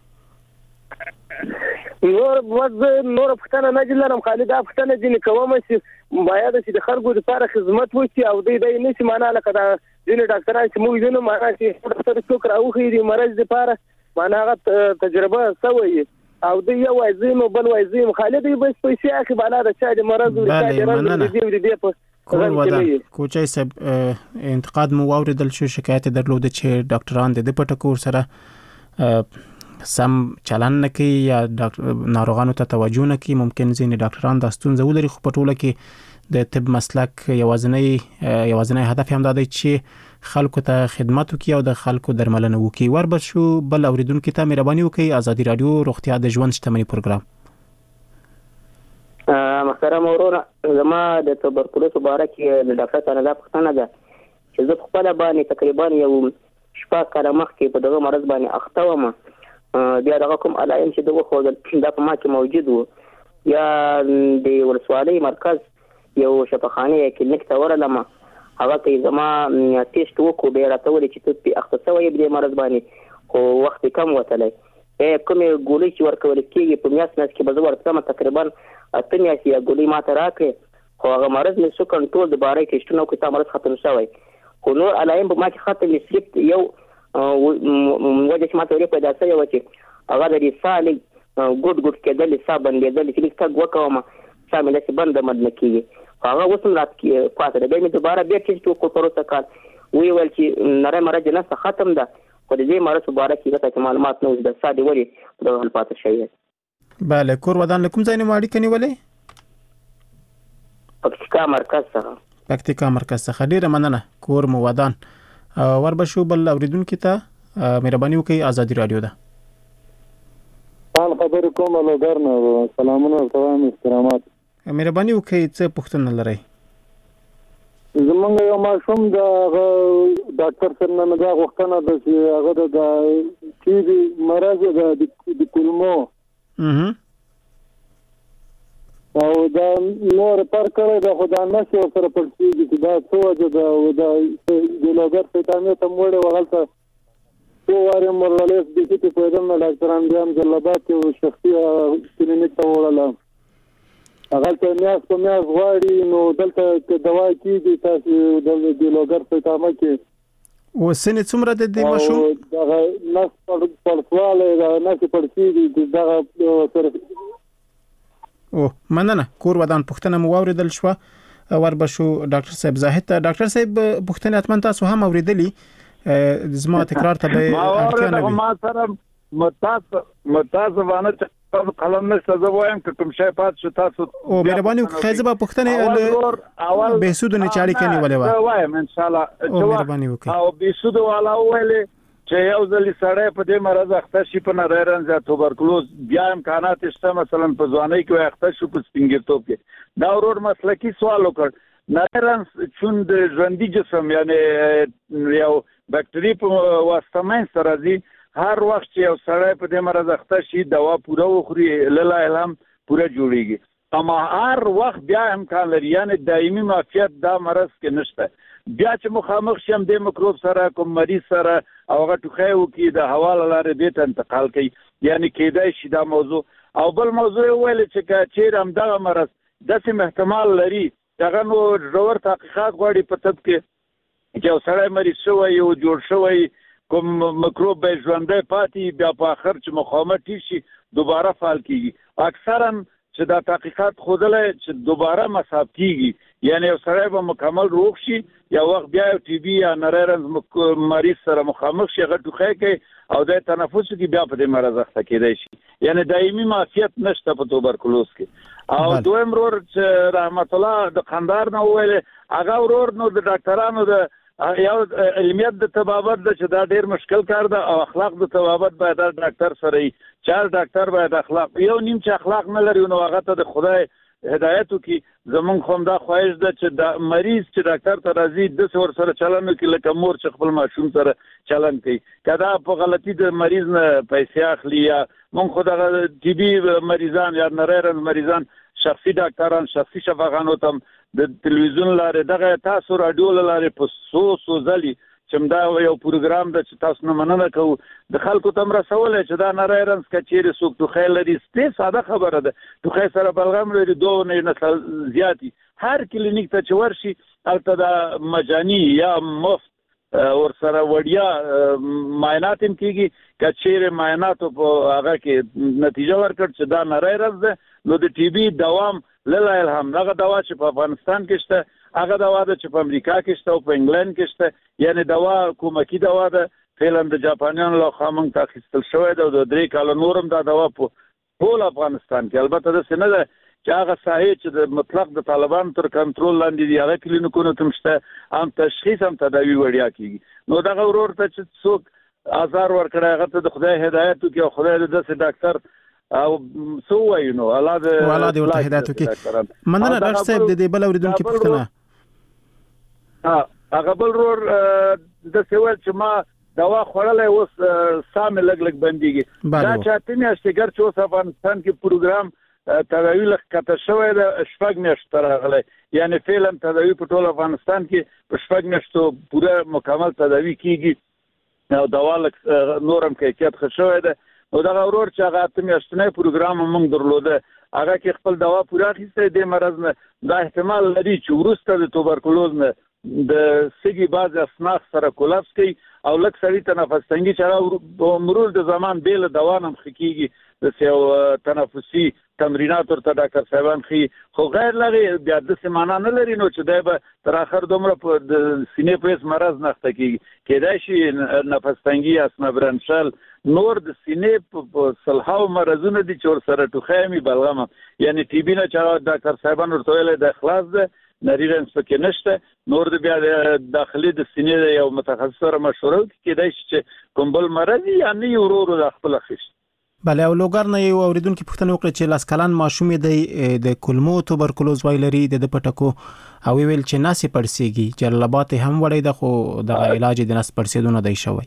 نور پښتنه نه جلرم خالي دا پښتنه جن کوم چې باید چې د خلکو لپاره خدمت وکړي او دوی نشي معنا لکه دا ځینې ډاکټران چې موږ نه معنا چې ډاکټر څوک راوخی دی مرز لپاره معنا هغه تجربه سوی او دوی یو وایي بل وایي خالد بس پیسې اخی بالا د چا د مرز دی په کور ودا کوچای صاحب انتقاد مو اوریدل شو شکایت درلود چې ډاکټران د پټکور سره سم چلن نه کوي یا ناروغانو ته توجه نه کوي ممکن ځینې ډاکټران د ستونزې ولري خو په ټوله کې د طب مسلک یوازینی هدف هم دا دی چې خلکو ته خدمت وکړي او د خلکو درملنه وکړي وربشو بل اوریدونکو ته مهرباني وکړئ ازادي رادیو روغتیا د ژوند شتمنۍ پروګرام. محترم ورونه زما د تبرکلوز مبارک د ډاکټر سره دا پوښتنه ده چې زه خپل باندې تقریبا یو شپه کاله مخکې په دغه مرض باندې اخته وم بیا دغه کوم علایم چې دغه خو دا په ما کې موجود وو یا د ولسوالۍ مرکز یو شفاخانه کلینیک ته ورلم هغه کې زما ټیسټ وکړو به راته ولې چې ته په اخته سوې به مرز باندې خو وخت کم وتلی کومې ګولۍ چې ورکول کېږي په میاشت کې به زه ورکړم تقریبا 8 میاشتې یا ګولۍ ماته راکړې خو هغه مرض مې څو کنټرول د بارې ټیسټونه وکړې تا مرض ختم شوی خو نور علایم په ما کې ختم مې صرف یو وجه چې ماته ورې پیدا شوی وه چې هغه د ساه لږ ګوټ کېدل ساه بندېدل چې لږ تګ وکوم ساه مې داسې بنده مد نه کېږي خو هغه اوس هم راته پاتې ده بیا مې دوباره بیا ټیسټ وکړو په وروسته کال ویې ویل چې نری مرض یې نسته ختم ده خو د دې مرض په باره کې راته معلومات نه وو د ساه دې ولې په دغه حال پاتې شوی دی بله کور ودان له کوم ځای نه مو اړیکه نیولې پکتیکا مرکز څخه ډیره مننه کور مو ودان وربشو بل اوریدونکو ته مهرباني وکړئ ازادي رادیو ده حال خبر کوم له ګرنه سلامونه او تمام احترامات مهرباني وکړئ څه پوښتنه لرئ زمونږ یو ماشوم د ډاکټر سره نه دا غوښتنه ده چې هغه د ټي بي مرض د کولمو او دا نور پر کړی دا خو دا نشي سره پړسېږي چې دا څه وجه ده د لوګر پیټانې ته موړې وغلته څو وارې مرلیس د کې پیدا نه ډاکټران بیا هم جلبات کې شخصي کلینیک ته وړله هغه ته میاس په میاس غواړي نو دلته دوا کېږي تاسو د لوګر پیټامه کې او سنې څومره د دې ماشوم دغه نس پړسواله دا نس پړسېږي دغه سره او مننه کور ودان پښتنه مو اوریدل شو وربشو ډاکټر صاحب زاهد ته ډاکټر صاحب پښتنه اتمن تاسو هم اوریدلی زما تکرار ته به اړتیا نه وي ما سره متاسفانه قلم نشته زه وایم که کوم شی پات شو تاسو او مهرباني وکړئ زه به پښتنه به سود نه چاري کني ولې و وایم ان شاء الله او مهرباني وکړئ او به سود والا ویلې چې یو ځل سړی په دې مرض اخته شي په نریرنز یا توبرکلوز بیا امکانات شته مثلا په ځوانۍ کې اخته شو په سپینګرتوب کې دا ورور مسلکی سوال وکړ نریرنز چون د ژوندۍ جسم یعنی یو بکټری په واسطه من سره دي هر وخت چې یو سړی په دې مرض اخته شي دوا پوره وخوري لاله الهام پوره جوړیږي اما هر وخت بیا امکان لري یعنی دایمي معافیت دا مرض کې نشته بیا چې مخامخ شم د میکروب سره کوم مریض سره او هغه ټوخی وکړي د هوا له لارې دې ته انتقال کوي یعنی کېدای شي دا موضوع او بل موضوع ویل چې چیرې هم دغه مرض داسې احتمال لري دغه نو ډور تحقیقات غواړي په طب کې چې یو سړی مریض شوی یو جوړ شوی کوم میکروب به ژوندی پاتې بیا په آخر چې مقاومت ټیټ شي دوباره فعال کیږي اکثرا چې دا تحقیقات ښودلی چې دوباره مصاب کیږي یعنی یو سړی به مکمل روغ شي یا وخت بیا یو ټي بي یا نریرنز مریض سره مخامخ شي هغه ټوخی کوي او د تنفس کې بیا په دې مرض اخته کېدای شي یعنی دایمي معافیت نشته په توبرکلوز کې او دویم ورور چې رحمت الله د قندار نه وویل هغه ورور نو د ډاکټرانو د یو علمیت د طبابت د چې دا ډیر مشکل کار ده او اخلاق د طبابت باید د ډاکټر سره چار ډاکټر باید اخلاق یو نیم چې اخلاق نه لري نو هغه ته د خدای هدایت کی زمون خو دا خواهش ده چې د مریض چې ډاکټر ته راځي د څور سره چلن کوي لکه مور چې خپل ماشوم سره چلن کوي کدا په غلطي د مریض نه پیسې اخلي یا مونږ خو د ټي بي مریضان یا نریرنز مریضان شخصي ډاکټران شخصي شفاخانو ته د تلویزیون لارې دغه تاسو رادیو لارې په سو ځلي چې دا یو پروګرام د چې تاسو نه مننه کوو د خلکو ته مرسولې چې دا نریرنز کچېره سوق ټوخی لري ستې ساده خبره ده ټوخی سره بلغم لري دوه نه زیاتی هر کلینیک ته چې ورشي البته دا مجانی یا مفت ور سره وړیا معاینات هم کیږي کچېره معاینات په هغه کې نتیجه ورکړ چې دا نریرنز ده نو د ټي بي دوام لاله الهام هغه دوا چې په افغانستان کې شته هغه دوا ده چې په امریکا کې شته او په انګلند کې شته یعنی دوا کومکی دوا ده فعلا د جاپانیانو له خوا موږ ته اخیستل شوی ده د 3 کال نورم دا دوا په ټول افغانستان کې البته داسې نه ده چې هغه ساحې چې د مطلق د طالبان تر کنټرول لاندې دي هغه کلینیکونو ته شته هم تشخیص هم تداوی وړیا کیږي نو دغه ورور ته چې څوک آزار ورکړی هغه ته د خدای هدایت وکړي او خدای د داسې ډاکټر او سو وایو الله دې ورته هدایت وکړي مننه ډاکټر صاحب د دې بل اوریدونکو پوښتنه هغه بل ورور د سوال چې ما دوا خوړلې اوس سامې لګ بنديږي دا چاته میاشتې ګر چې اوس افغانستان کې پروګرام تداوی لکه شوی د شپږ میاشتې راغلی یعنی فعلا تداوی په ټول افغانستان کې په شپږ میاشتو پوره مکمل تداوی کیږي او دوا نورم کیفیت ښه شوی ده. نو دغه ورور چې هغه 8 میاشتنی پروګرام موږ درلوده هغه کې خپل دوا پوره اخیستی د مرض نه دا احتمال لري چې وروسته د توبرکلوز نه د سږي بعض اسناخ سره کولپس کوي او لکه سړي تنفس تنګي چې مرور د زمان بیل دوا نه مخکېږي د یو تنفسي تمرینات ورته ډاکټر صاحبان خي خو غیر لغې بیا د سیمانه نه لري نو چې دی به تر اخر دومره په د سینې په هیڅ مرض نه اخته کېږي کېدای شي نفس تنګي اسما برنشل نور د سینې په سلهاو مرضونه دي چې ورسره ټوخی مې بلغمه یعنی ټي بي نه چې ډاکټر صاحبان ورته ویلی د خلاص ده نریرنس پکې نشته نور د بیا د داخلي د سینې د یو متخصص سره مشوره وکړي کېدای شي چې کوم بل مرض یا نه یې ورو ورو د خپله خیشت. بله او لوګر نه یو اوریدونکي پوښتنه وکړه چې لاس کلن ماشوم دی د کولمو توبرکلوز وای لري د پټکو او ویل چې نس پړسیږي جلال آباد هم وړي د خو د علاج د نس پړسیدو نه دی شوی.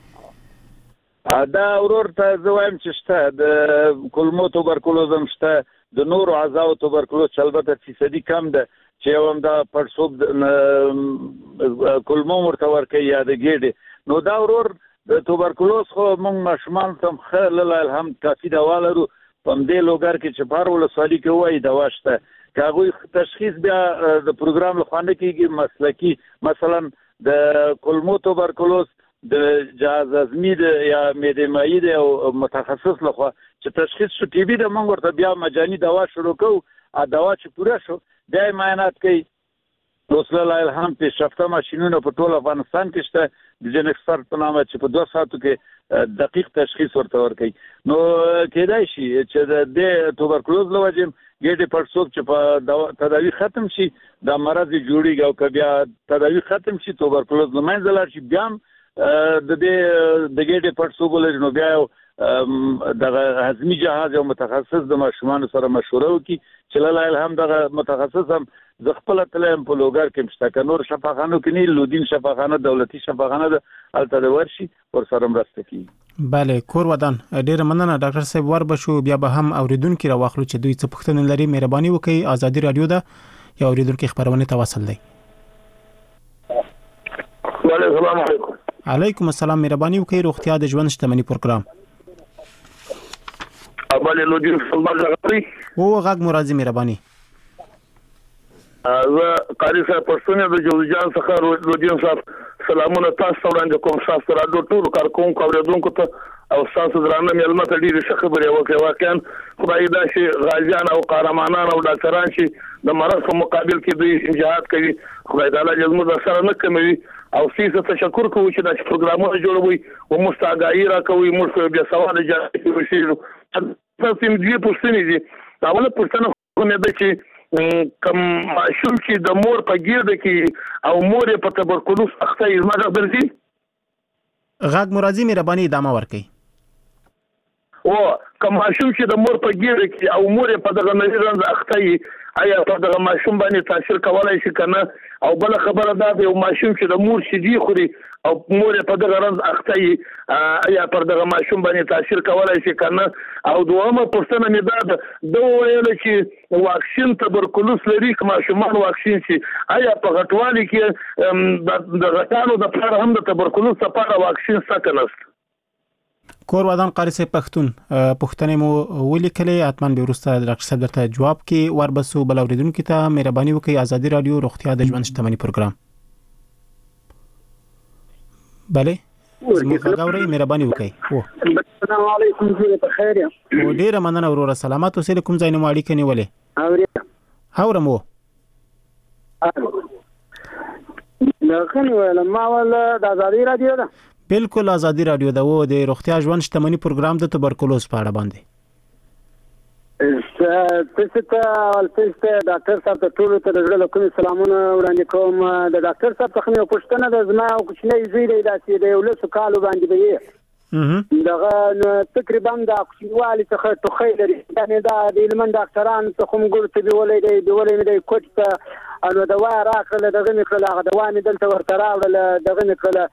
دا ورور ته زه وایم چې شته د کولمو توبرکلوز هم شته د نورو اعضاو توبرکلوز چې البته فیصدي کم ده چې یو هم دا پړسوب کولمو ورته ورکوي یا د ګیډې نو دا ورور د توبرکلوز خو موږ ماشومان ته هم ښه لله الحمد کافي دوا لرو په همدې لوګر کې چې په هر ولسوالي کې ووایي دوا شته که هغوی تشخیص بیا د پروګرام لخوا نه کېږي مسلکي مثلا د کولمو توبرکلوز د جهاز هضمي یا معدې مایي دی او متخصص لخوا چې تشخیص شو ټي بي د موږ ورته بیا مجاني دوا شروع کوو دوا چې پوره شو بیا یې معاینات کوي اوس لله الحمد پیشرفته ماشینونه په ټول افغانستان کې شته د جنکسپرت په نامه چې په 2 ساعتو کې دقیق تشخیص ورته ورکوي نو کېدای شي چې د توبرکلوز له وجې ګیډې پړسوب چې په تداوي ختم شي دا مرض جوړیږي او که بیا تداوي ختم شي توبرکلوز له منځه لاړ شي بیا هم د ګیډې پړسوب ولري نو بیا دغه هضمي جهاز یو متخصص د ماشومانو سره مشوره وکړي چې لله الحمد دغه متخصص هم زه خپله تللی په لوګر کې هم شته که نور شفاخانو کې نه لودین شفاخانه دولتي شفاخانه ده هلته د ورشي ورسره مرسته کېږي. بله کور ودان ډیره مننه ډاکټر صاحب ور بشو بیا به هم اوریدونکي راواخلو چې دوی څه پوښتنې لري مهرباني وکړئ ازادي رادیو ده یا اوریدونکي خبرونه ته وصل دی. السلام علیکم. علیکم السلام مهرباني وکړئ روغتیا د ژوند شتمنۍ پروګرام بله لودین صاحب غواړي او غږ مرادي مهرباني زه قاری صاحب پښتون د جوزجان څخه لودین صاحب سلامونه تاسو ته وړاندې کوم تاسو راډیو ټول کارکونکو اوریدونکو ته او تاسو درانه مېلمه ته ډېرې ښه خبرې وکړې واقعا خدای دا چې غازیان او قهرمانان او ډاکټران چې د مرض په مقابل کې دوی جهاد کوي خدای تعالی دې زموږ سره نه کموي او سیسه تشکر کوو چې دا پروګرامونه جوړوي او موږ ته آګاهي راکوي موږ بیا سوال جواب کوي تاسو یې دې پوښتنې دي اوله پوښتنه کومه ده چې کوم ماشوم چې د مور په ګیرده کې او مور په توبرکلوز اخته یې زما درځي غږ مرادي مهرباني ادامه ورکړئ او کوم ماشوم چې د مور په ګیرده کې او مور په دغه نریرنز اخته یې آیا په دغه ماشوم باندې تاثیر کولای شي کنه او بل خبره ده یو ماشوم چې د مور شیدي خوري او مور په دغه رنز اخته یې آیا پر دغه ماشوم باندې تاثیر کولای شي کنه او دومره پوښتنه مې ده د ویل چې واکسین توبرکلوز لري که ماشومان واکسین شي آیا په غټوالي کې د غټانو د لپاره هم د توبرکلوز لپاره واکسین شته نشته کور ودان قاری صاحب پښتون پښتنې مو ولیکلې اتمن به ورسته ډاکټر صاحب درته جواب کې وربسو بل اوریدونکو ته مهرباني وکړئ ازادي رادیو روغتیا د ژوند شتمنۍ پروګرام بله زموږ غوړې مهرباني وکړئ السلام علیکم زه په خیر یم او ډیره مننه وروره سلامات اوسئ کوم ځای نه اړیکه نیولې اورم وو لکه ویل ما ول د ازادي رادیو ده بالکل ازادي رادیو ده و د روغتیا ژوند شتمنۍ پروګرام د توبرکلوز په اړه باندې تاسو ډاکټر صاحب ته ټول ته د زړه کوم سلامونه وړاندې کوم د ډاکټر صاحب څخه یو پوښتنه ده زما او کوچنی زوی دی چې د ولس کالو باندې دی دغه تقریبا د اکسیوالي څخه ټوخی لري دا د علمن ډاکټران څخه موږ ورته دی دی کوټ ته انو دوا راکړه دغه نکړه هغه دوا مې دلته ورته راوړل دغه نکړه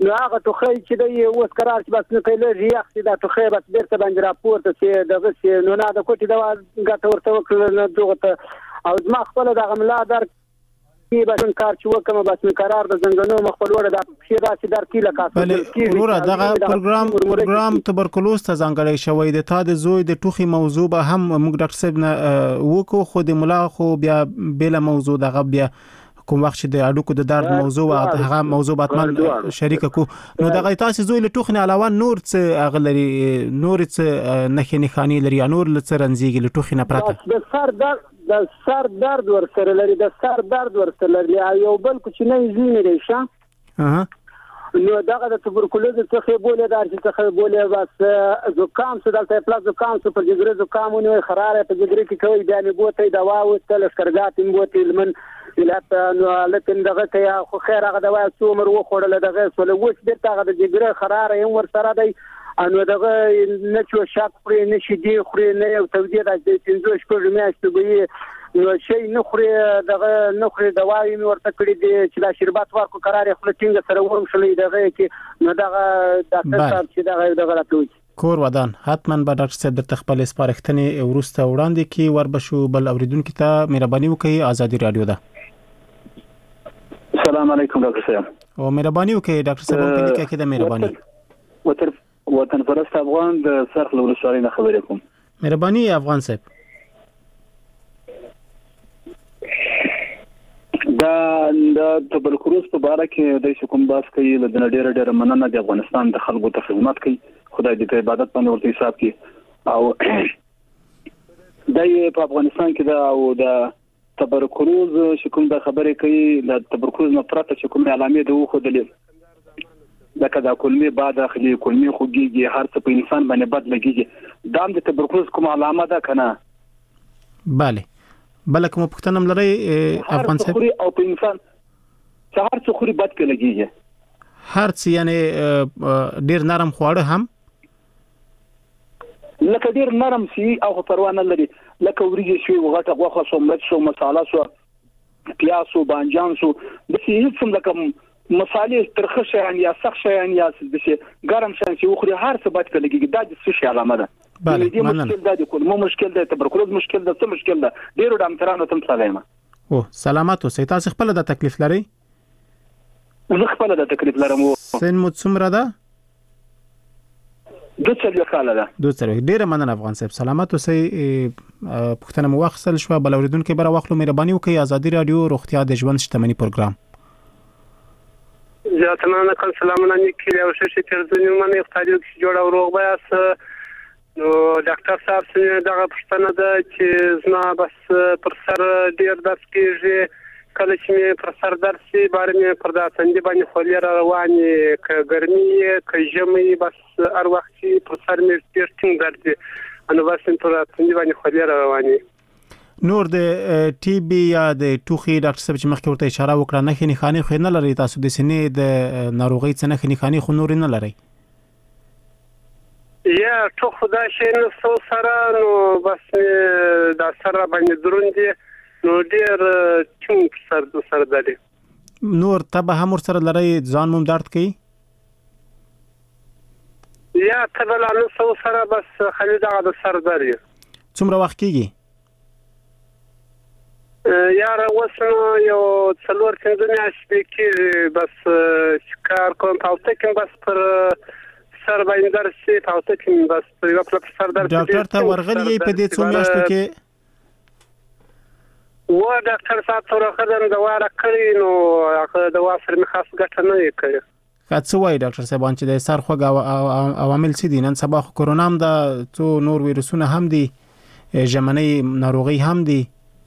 نو هغه ټوخی چې دی اوس قرار چې بس نه کوي لږ یخ دا ټوخی بس بیرته باندې راپورته چې دغه چې نو نه د کوټې دوا ګټه ورته وکړل نه دغه ته او زما خپل دغه ملا در کې بس کار چې وکم بس مې قرار د زنګنو مخبل وړه د شي راسي در کې لکه بله ورور دغه پروګرام تبرکلوز ته ځانګړی شوی د تا د زوی د ټوخي موضوع به هم موږ ډاکټر صاحب نه وکړو خو د ملا خو بیا بل موضوع دغه بیا کوم وخت چې د اډوکو د درد موضوع او هغه موضوع باتمن شریک کو نو دغه تاسو زوی له ټوخ نه علاوه نور څه اغلري نور څه نه خاني لري نور له څه رنځيږي له ټوخ نه پراته د سر درد ورسره لري د سر درد ورسره لري یو بل کوچنی زینې ریشه نو دغه د تبرکلوز څخه بولې دار چې څخه بولې بس زکام څه دلته پلاس زکام څه پر جګړه زکام نو خراره په جګړه کې کوي بیا نه بوته دوا او تل شکرګات بوته لمن لته نو لکه دغه ته خو خیر هغه دوا څومره وخوړل دغه سول وښ بیرته هغه د جګړه خراره یې ور سره دی انو دغه نچو شاک پرې نشي دی خوري نه یو توجیه د 15 شپږ میاشتې به نو شي نه خوري دغه نه خوري دوايي مې ورته کړی دی چې لا شربات ورکو قرار خپل ټینګ سره ورم شلې دغه کې نو دغه ډاکټر صاحب چې دغه راټوي کور ودان حتما به ډاکټر صاحب د خپل سپارښتنې ورسته وړاندې کی ور بشو بل اوریدونکو ته مهرباني وکړئ ازادي رادیو ده السلام علیکم ډاکټر صاحب او مهرباني وکړئ ډاکټر صاحب په دې کې د مهرباني وطن پرست افغان د سرخ ولسوالۍ نه خبرې کوم مهرباني افغان صاحب د تبرکلوز په اړه کې د کوم باس کوي د ډېر مننه د افغانستان د خلکو ته خدمت کوي خدای دې په عبادت باندې ورته حساب کړي او د په افغانستان کې او د تبرکلوز چې کوم د خبرې کوي د تبرکلوز نه پرته چې کوم علامې د خو دلې لکه دا کلمې بعد اخلي کلمې خوږيږي هر څه په انسان باندې بد لګيږي دا د تبرکلوز کوم علامه ده کنه bale بل کوم پښتنم لري افغان صاحب او په انسان هر څه خوري بد کې لګيږي هر څه یعنی ډیر نرم خواړه هم لکه ډیر نرم سي او پروا نه لري لکه وريږي شوی وغټه غوخه سو مرچ سو مصاله سو پیاز سو بانجان سو د هیڅ هم لکه مصالې ترخه شي یا سخت شي یا د ګرم شي چې وخوري هر څه بد کې لګيږي دا د څه شي علامه ده bale مشکل ده د کوم مشکل ده تبرکلوز مشکل ده څه مشکل ده ډیرو ډاکټرانو ته سلامه او سلامات اوسئ تاسو خپل د تکلیف لري زه خپل د تکلیف لرم سن مو څومره ده دوه کاله ده دوه ډیره مننه افغان صاحب سلامات اوسئ پښتنه مو واخصل شو بل اوریدونکو بره واخلو مهرباني وکړئ ازادي رادیو روغتیا د ژوند شتمنۍ پروګرام ځاتمنه کوم سلامونه نیکي او شې ترځنی منه اختیار کې جوړ او روغ بیاس نو ډاکټر صاحب څنګه دغه پښتنه ده چې زما بس پر سر ډیر درد کیږي کله چې مې پر سر درد سي بارنه پر دا څنګه باندې خولیر رواني ک ګرمي ک ژمي بس هر وخت چې پر سر مې ډیر ټینګ درد انو بس پر څنګه باندې خولیر رواني نور د ټي بي یا د ټوخي ډاکټر صاحب چې مخکې ورته اشاره وکړه نه خني خاني خو نه لري تاسو د سینې د ناروغي څخه خني خاني خو نور نه لري یا ټوخ دا شي نو سره نو بس دا سره باندې دروندي نو ډیر څنګه سر درد نور تبه هم سره لري ځان مم درد کوي یا تبه لا سره بس خالي دا سر درد څومره وخت کیږي یار وسنو یو څلور څنګه میاشتې کې بس کار کوم تاسو کې بس پر سر باندې درسي تاسو کې بس پر یو خپل سر درد ډاکټر ته ورغلی په دې څو میاشتو کې و ډاکټر صاحب تر خدای دوا راکړي نو هغه دوا سره مې خاص ګټه نه کوي کڅ وای ډاکټر صاحب چې د سر خوګ عوامل څه دي نن سبا کورونا هم د تو نور ویروسونه هم دي ژمنۍ ناروغي هم دي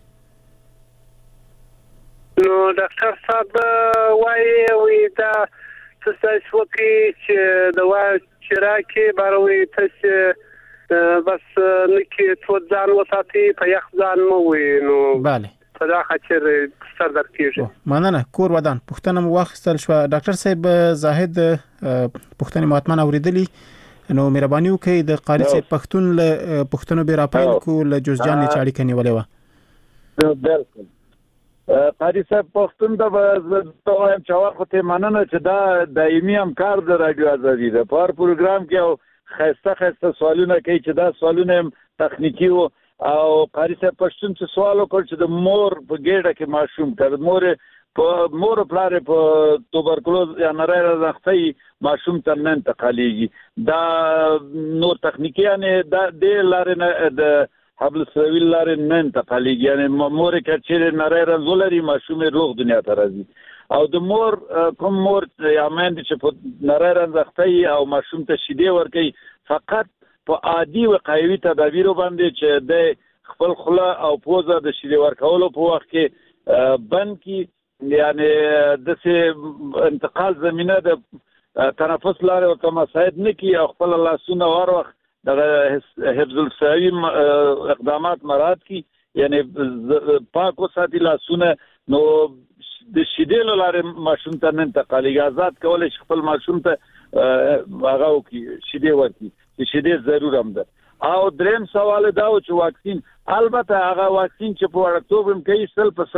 نو ډاکټر صاحب وای دا تاسو وکي چې دوا چرایي باروي تاسو بس نکي تو ځان وساتي په یخ ځان مو وي نو bale صدا خاطر سر درد کیږي مننه کور ودان پښتنه مو واخستل شو ډاکټر صاحب زاهد پښتنه ماتمن اوریدلی نو مهرباني وکړئ د قاری صاحب پښتون له پښتنو بیره پاین کو له جوزجان چاړي کني ولې و بالکل قاری صاحب پښتون ته زه وایم چې اول خو ته مننه چې دا دایمي همکار د رادیو ازادي ده. په هر پروګرام کې او خسته سوالونه کوي چې دا سوالونه تخنیکی او قاری صاحب پښتون چې سوال وکړ چې د مور په ګډه کې ماشوم تر مور پلار په توبرکلوز یا نری رنځ ماشوم ته نه انتقالیږي. دا نور تخنیکی یعنی دا د لارې نه د حبل سویل لارې نه انتقالیږي، یعنی مور کې چې نری رنځ لري ماشوم روغ دنیا ته راځي. او د مور کوم مور یا مېند چې په نری رنځ او ماشوم ته شیدې ورکوي فقط په عادي وقایوي تدابیر باندې چې د خپل خوله او پوزه د شیدې ورکولو په وخت کې بند کی، یعنی د انتقال زمینه د تنفس لارې او مساعد نه کی او خپل لاسونه ور وخت د حفظ الصحوی اقدامات مراد کی، یعنی پاک وساتي لاسونه. نو د شیدې لارې ماشوم ته نه انتقالیږي، آزاد کولای شي خپل ماشوم ته هغه وکړي شیدې ورکړي چې شیدې ضرور هم ده. او دریم سوال دا و چې واکسین، البته هغه واکسین چې په وړکتوب هم کوي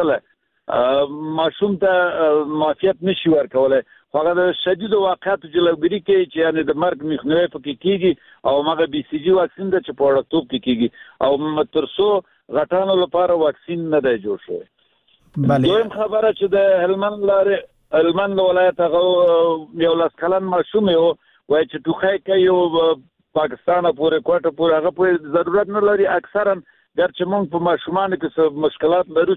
100% ماشوم ته معافیت نشي ورکولای، خو هغه د شدیدو واقعاتو جلوګیري کوي چې یعنی د مرګ مخنیوی پکې کیږي او هغه بي سي جي واکسین ده چې په وړکتوب کې کیږي او تر څو غټانو لپاره واکسین نه دی جوړ شوی. دویم خبره چې د هلمند ولایت هغه یو لاس کلن ماشوم یو وای چې ټوخی کوي او پاکستان پورې کوټه پورې هغه په ضرورت نه لري. اکثرا ګرچې موږ په ماشومانو کې مشکلات لرو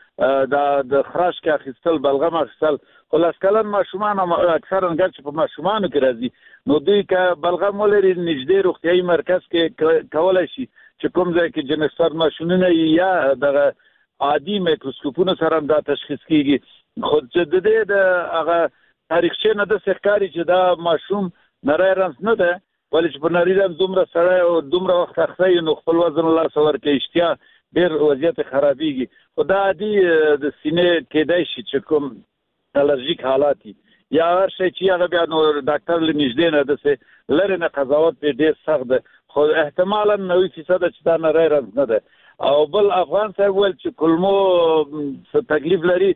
چې د خراش کې اخیستل بلغم اخیستل، خو لاس کلن ماشومان اکثرا ګرچې په ماشومانو کې راځي نو دوی که بلغم ولري نږدې روغتیایي مرکز کې کولای شي چې کوم ځای کې جنسر ماشینونه یا دغه عادي میکروسکوپونو سره دا تشخیص کیږي. خو چې د دې د هغه تاریخچه نه د ښکاری چې دا ماشوم نری رنځ نه ده، ولې چې په نری رنځ دومره سړی او دومره وخت اخته نو خپل وزن له لاسه ورکوي اشتیا ډېر وضعیت خرابېږي. خو دا عادي د سینې کېدای شي چې کوم الرژیک حالات یا هر شی چې هغه بیا نو ډاکټر له نږدې نه داسې لرې نه قضاوت پرې ډېر سخت ده، خو احتمالا 90% چې دا نری رنځ نه ده. او بل افغان صاحب ویل چې کولمو څه تکلیف لري،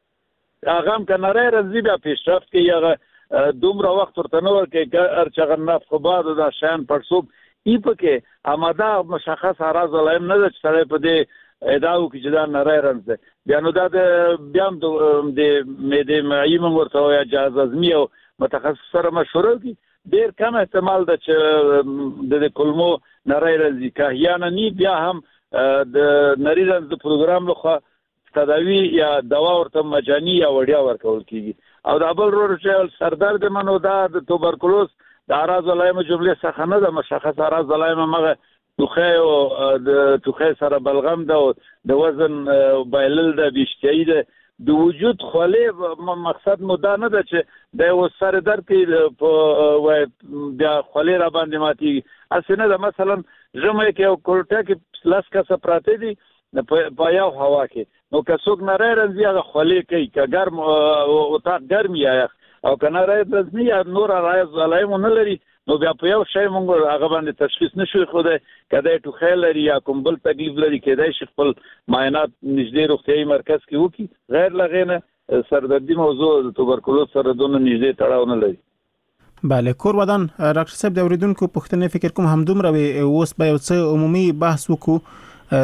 هغه هم که نری رنځي بیا پیشرفت کوي، هغه دومره وخت ورته نه ورکوي هر چې هغه نفخ باد او دا شیان پړسوب ای پکې اماده مشخص اعراض علایم نه ده چې سړی په دې ادعا وکړي چې دا نری رنځ دی. بیا نو دا بیا هم د معدې معیي موږ ورته وایو جهاز هضمي او متخصص سره مشوره وکړي. ډېر کم احتمال ده چې د کولمو نری رنځي که احیانا نی بیا هم د نری رنځ د پروګرام لخوا تداوی یا دوا ورته مجاني یا وړیا ورکول کیږي. او د بل ورور سردرد منو دا د توبرکلوز د اعراض علایمو جملې څخه نه ده، مشخص اعراض علایمو مغه ټوخی او د ټوخی سره بلغم ده او د وزن بایلل ده، بیشتیایی ده، د وجود خولې. مقصد مو دا نه ده چې د یو سر درد کې په بیا خولې را باندې ماتېږي، هسې نه ده. مثلا ژمی کې یو کوټه کې 10 کسه پراته دي په یو هوا کې، نو که څوک نری رنځي هغه خولې کوي، که ګرم اتاق ګرم یا یخ، او که نری رنځ یا نور اعراض علایمو نه لري نو بیا په یو شی موږ هغه باندې تشخیص نشو ښودی. که دی ټوخی لري یا کوم بل تکلیف لري کېدای شي خپل معاینات نږدې روغتیایي مرکز کې وکړي. غیر له هغې نه سردردي موضوع د توبرکلوز سره دونه نږدې تړاو نه لري. بله کور ودان ډاکټر صاحب د اوریدونکو پوښتنې فکر کوم همدومره وي. اوس به یو څه عمومي بحث وکړو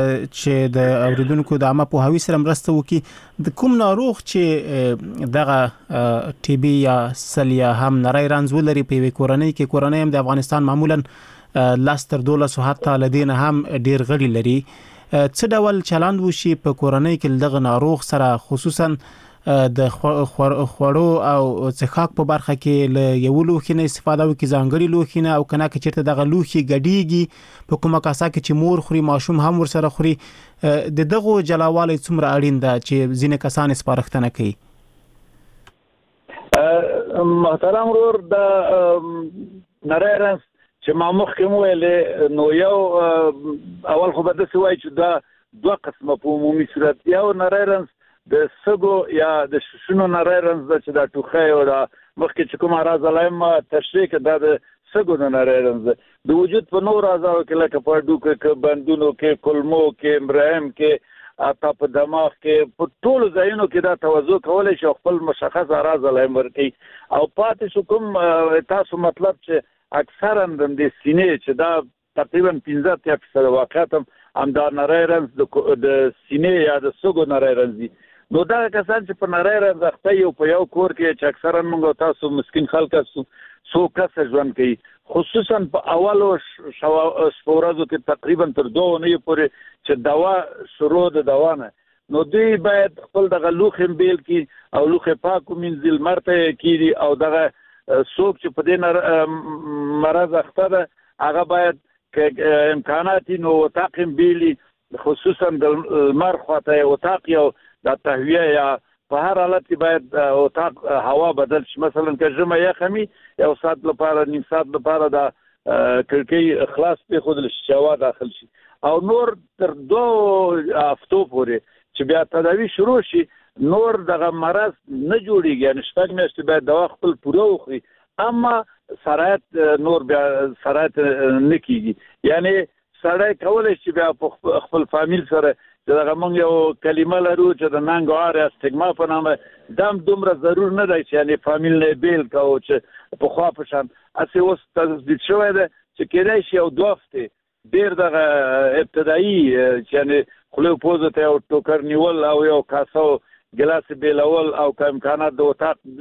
چې د اوریدونکو د عامه پوهاوي سره مرسته وکړي. د کوم ناروغ چې دغه ټي بي یا سل یا هم نری رنځ ولري په یوې کورنۍ کې، کورنۍ هم د افغانستان معمولا 10 تر 12 حتی لدین هم ډیر غړي لري، څه ډول چلند وشي په کورنۍ کې دغه ناروغ سره، خصوصا د خوړو او څښاک په برخه کې له یو لوښي نه استفاده وکړي، ځانګړي لوښي نه، او کنه که چیرته دغه لوښي ګډیږي په کومه کاسه کې چې مور خوري ماشوم هم ورسره خوري، د دغه جلاوالی څومره اړین ده چې ځینې کسان سپارښتنه کوي؟ محترم ورور، د نری رنځ چې ما مخکې وویلې نو یو اول خو به داسې وایي چې دا 2 قسمه په عمومي صورت، یو نری رنځ د سږو یا د ششونو نری رنځ ده چې دا ټوخی او دا مخکې چې کوم اعراض علایم تشریح کړه دا د سږو د نری رنځ ده. د وجود په نورو اعضاو کې لکه په هډوکو کې، بندونو کې، کولمو کې، مرهم کې اته په دماغ کې په ټول ځایونو کې دا توجه کولای شي خپل مشخص اراز علم ورکي او پاتې شو کوم تاسو مطلب چې اکثرا د سینې چې دا تقریبا 15% واقعیت هم دا نری رنځ د سینې یا د سږو نری رنځ دي نو دا کسان چې په نری رنځ اخته یو په یو کور کې چې اکثرا موږ تاسو مسکین خلک سو کس ژوند کوي خصوصا په اولو شپورازو کې تقریبا تر 2 نه پورې چې دوا شروع د دوا نه نو دوی باید خپل دغه لوخم بیل کی او لوخه پاکو منزل مرته کیږي او دغه څوک چې په دې مرض اخته ده هغه باید امکانات نو تاقم بیلی خصوصا د مرخته او تاقیو د تهویه یا په هر حالت کې باید اتاق هوا بدل شي مثلا که ژمه یخمي یو ساعت لپاره نیم ساعت لپاره د کړکۍ خلاص په خود شي هوا داخل شي او نور تر 2 هفتو پورې چې بیا تداوی شروع شي نور دغه مرض نه جوړیږي یعنی شپږ میاشتې باید دوا خپل پوره وخوري اما سرایت نور بیا سرایت نه کیږي یعنی سړی کولای شي بیا خپل فامیل سره دغه مونږ یو کلمه لرو چې د نانګوار استګما په نامه دم دومره ضرور نه دی چې یعنی فامیل نه بیل کوو چې په خوا په شان اسی اوس تثبیت شوی ده چې کېدای شي یو 2 هفته ډېر دغه ابتدایي یعنی خولو پوزه ته یو ټوکر نیول او یو کاسو ګلاس بیلول او که امکانات د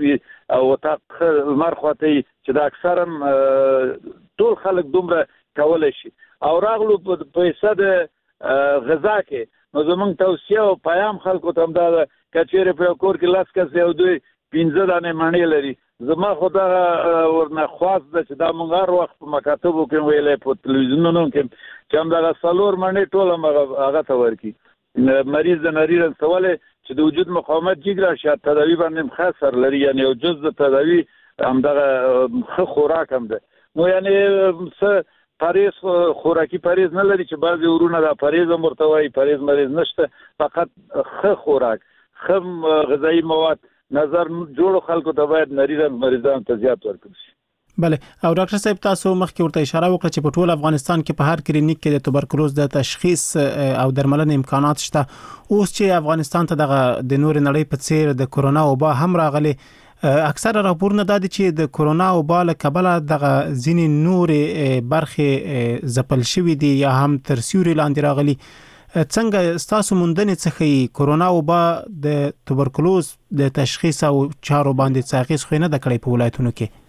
اتاق مرخوته چې د اکثرا ټول خلک دومره کولی شي او راغلو په پیسه د غذا کې نو زمونږ توصیه او پیام خلکو ته هم دا ده که چېرې په یو کور کې لاس کس یو دوی 15 دانې مڼې لري زما خو دغه ورنه خواست ده چې دا مونږ هر وخت په مکاتبو کې ویلی په تلویزیونونو کې چې همدغه 4 مڼې ټول هم هغه ته ورکړي مریض د نري رنځ ته ولې چې د وجود مقاومت جګ راشي تداوي باندې هم ښه اثر لري یعنی یو جز د تداوي همدغه ښه خوراک هم ده نو یعنی څه پریز خوراکي پریز نه لري چې بعضی ورونه دا پریز مرته وایي پریز مریض نشته فقط ښه خوراک ښه غذایی مواد نظر جوړو خلکو ته باید نریزان مریضان ته زیات ورکړي شي بله او ډاکټر صاحب تاسو مخکې ورته اشاره وکړه چې په ټول افغانستان کې په هر کلینیک کې د توبرکلوز د تشخیص او درملنې امکانات شته اوس چې افغانستان ته دغه د نور نړۍ په څیر د کورونا وبا هم راغلي اکثره راپورونه دا دي چې د کورونا وبا له کبله دغه ځینې نورې برخې ځپل شوي دي یا هم تر سیوري لاندې راغلي څنګه ستاسو موندنې څخه کورونا وبا د توبرکلوز د تشخیص او چارو باندې څاغیز خو نه د کړی په ولایتونو کې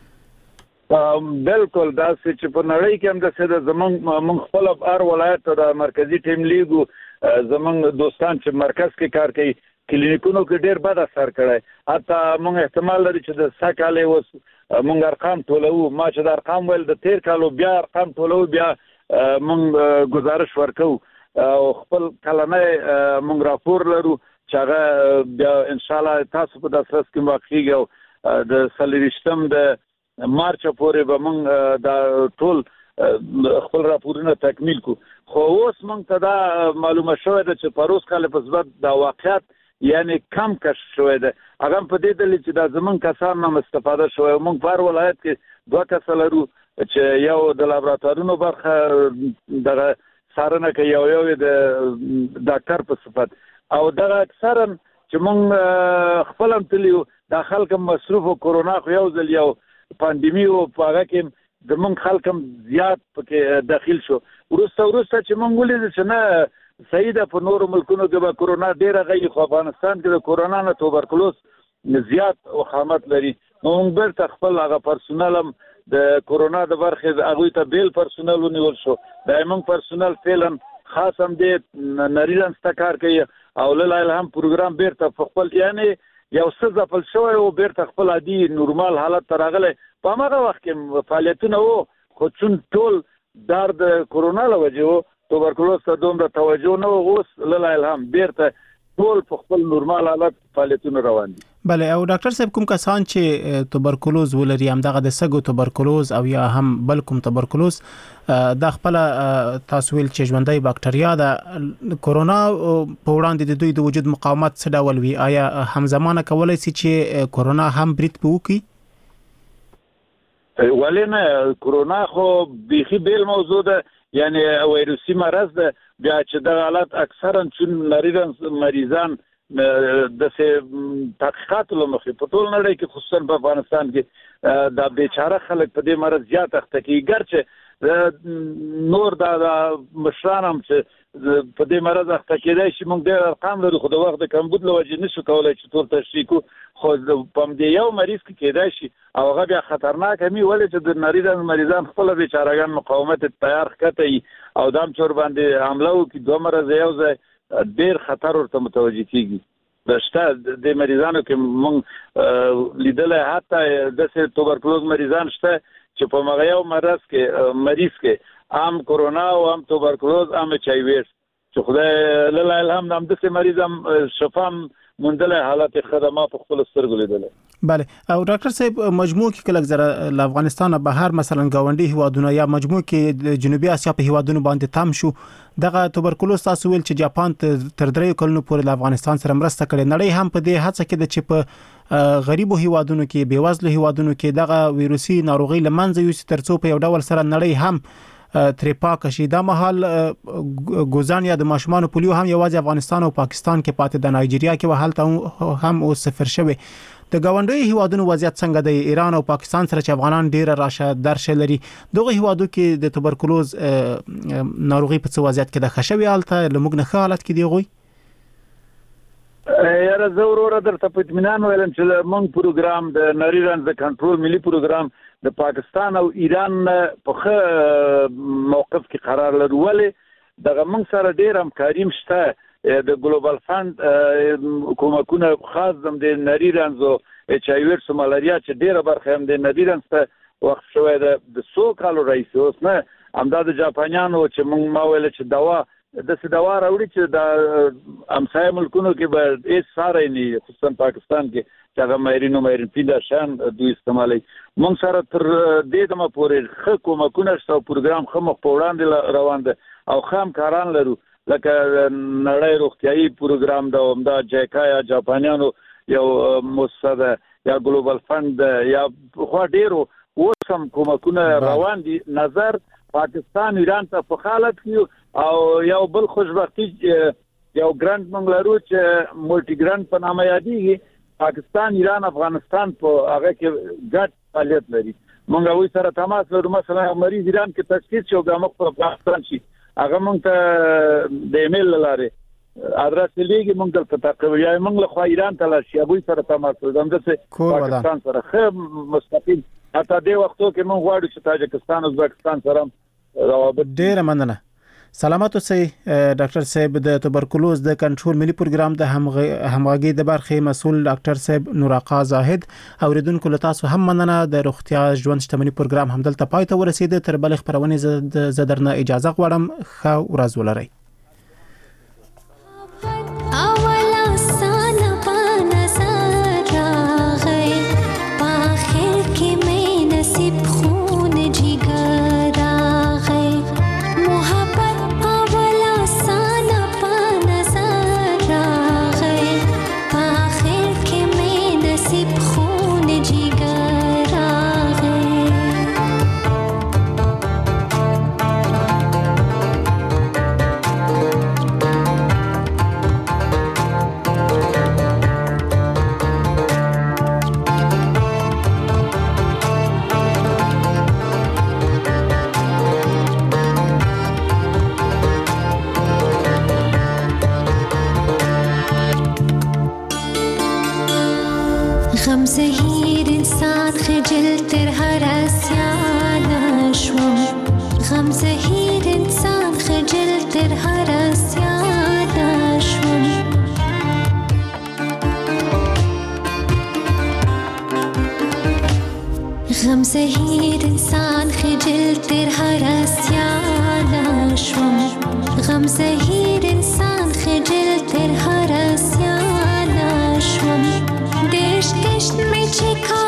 بالکل دا چې په نړۍ کې هم د څه زمونږ خپل هر ولایت د مرکزی ټیم لیګو زمونږ دوستان چې مرکز کې کار کوي کلینیکونو کې ډېر بد اثر کړی حتی موږ احتمال لري چې د سکهاله اوس موږ ارقام ټولو ما چې د ارقام ول د 13 کالو بیا ارقام ټولو بیا موږ گزارش ورکو او خپل کلمه موږ راپور لرو چې هغه بیا ان شاء الله تاسو په داسې کې واقعي د سلیریشتم د مارچ پورې به موږ د ټول خپل راپورونه تکمیل کو خو اوس موږ ته دا معلومه شوې ده چې پروس کال په ځبد د واقعیت یعنی کم کشف شوی ده هغه په دې دلیل چې دا زمون کسان هم استفاده شوی موږ په هر ولایت کې 2 کس لرو چې یو د لابراتوارونو برخه دغه څارنه کوي یو د ډاکټر په صفت او دغه اکثرا چې موږ خپل هم تلیو د خلک مصروف کورونا خو یو ځل یو پاندیمي او په هغه کې د موږ خلک هم زیات پکې داخل شو ورسته چې موږ ولید چې نه صحیح ده په نورو ملکونو کې به کورونا ډیره غي خو افغانستان کې د کورونا نه توبرکلوز زیات وخامت لري نو موږ بیرته خپل هغه پرسونل هم د کورونا د برخې هغه ته بیل پرسونل ونیول شو دا موږ پرسونل فعلا خاص هم د نریلن ستکار کوي او له الهام پروګرام بیرته خپل یعنی یو څه ځپل شوی او بیرته خپل عادي نورمال حالت ته راغلی په هغه وخت کې فعالیتونه وو خو چون ټول د کورونا له وجې توبرکلوز ته دومره توجه نه اوس له الهام بیرته ټول په خپل نورمال حالت فعالیتونه روان دي بله او ډاکټر صاحب کوم کسان چې توبرکلوز ولري هم دغه د سږو توبرکلوز او یا هم بل کوم توبرکلوز د خپل تاسو ویل چې ژوندۍ باکټریا د کورونا په وړاندې د دوی د وجود مقاومت څه ډول وي آیا همزمانه کولای شي چې کورونا هم برید وکړي ولې نه کرونا خو بیخي بیل موضوع ده یعنی ویروسي مرض ده بیا چې د حالت اکثرا چون مریضان د تحقیقات لمخې په ټول نړۍ کې خصوصا په افغانستان کې دا بیچاره خلک په دې مرض زیات اخته کیږي ګرچه نور دا مشران هم چې په دې مرض اخته کېدای شي موږ ډېر ارقام لرو خو د وخت د کمبود له وجې نشو کولی چې ټول تشریح کړو خو په همدې یو مریض کې کېدای شي او هغه بیا خطرناک هم وي ولې چې د مریضان خپله بیچارهګان مقاومت تیار ښکته وي او دا هم چې ورباندې حمله وکړي دوه مرضه یو ځای ډېر خطر ورته متوجه کېږي شته د مریضانو کې موږ لیدلی حتی داسې توبرکلوز مریضان شته چې په هغه یو مریض کې عام کرونا او عام توبرکلوز عام اچ آی وي چې خدای لله الحمد همداسې مریض هم شفا موندلی حالت خدمات په خپلو سترګو لیدلی. بله او ډاکټر صاحب مجموع کې کله زره له افغانستان بهر مثلا گاونډي هیوادونه یا مجموع کې د جنوبي اسیا په هیوادونو باندې تام شو دغه توبرکلوز تاسو ویل چې جاپان تر 3 کلونو پورې له افغانستان سره مرسته کړې نړۍ هم په دې هڅه کې ده چې په غریبو هیوادونو کې بیوزلو هیوادونو کې دغه ویروسي ناروغي لمنځه یوسي ترڅو په یو ډول سره نړۍ هم ترې پاک شي دا مهال ګوزان یا د ماشومان پولیو هم یوازې افغانستان او پاکستان کې پاتې د نایجیریا کې وحالت هم او صفر شوی د گاونډي هیوادونو وضعیت څنګه د ایران او پاکستان سره چې افغانان ډیره راشه درشه لري دغه هیوادو کې د توبرکلوز ناروغي په څه وضعیت کې د خښوي حالت لموږ نه ښه حالت کې دی غوي یاره زه وروره درته په اطمینان ویلم چې موږ پروګرام د نړۍ رنځ د کنټرول ملي پروګرام د پاکستان او ایران په ښه موقف کې قرار لرو ولې دغه موږ سره ډېر همکاري شته د ګلوبال فند کومکونه خاص د نړۍ رنځ او اچ آی وي او ملاریا چې ډېره برخه هم د نړۍ رنځ ته وخت شوی ده د 100 کالو رئیس اوس نه همدا د جاپانیانو چې موږ ما ویل چې دوا داسې دوا راوړي چې د همسایه ملکونو کې به هېڅ ساری نه خصوصا پاکستان کې چې هغه مایرین پیدا شان دوی استعمالوي موږ سره تر دې دمه پورې ښه کومکونه شته او پروګرام ښه مخ په وړاندې روان ده او ښه همکاران لرو لکه نړۍ روغتیایي پروګرام ده همدا جیکا یا جاپانیانو یو مؤسسه ده یا ګلوبال فند ده یا پخوا ډېرو اوس هم کومکونه روان دي نظر پاکستان ایران ته په حالت کې او یو بل خوشبختي یو ګرانټ موږ لرو چې مولټي ګرانټ په نامه یادېږي پاکستان ایران افغانستان په هغه کې ګډ فعالیت لري موږ هغوی سره تماس لرو مثلا مریض ایران کې تشخیص شي او بیا موږ په افغانستان شي هغه موږ ته د ایمیل له لارې ادرس لیږي موږ دلته تعقیبوو یا موږ له خوا ایران ته لاړ شي هغوی سره تماس لرو همداسې پاکستان سره ښه مستقیم حتی دې وختو کې موږ غواړو چې تاجکستان ازبکستان سره روابط ډېره مننه سلامات اوسئ ډاکټر صاحب د توبرکلوز د کنټرول ملي پروګرام د همغږي د برخې مسؤل ډاکټر صاحب نوراقا زاهد اوریدونکو له تاسو هم مننه د روغتیا ژوند شتمنۍ پروګرام همدلته پای ته ورسید تر بل خبرونه ز درنه اجازه غواړم ښه ورځ ولرئ غم زهیر انسان خجل تر هر اسیان شوم غم زهیر انسان خجل تر هر اسیان شوم غم زهیر انسان خجل تر هر اسیان شوم غم زهیر انسان خجل تر هر اسیان شوم دشت می چکا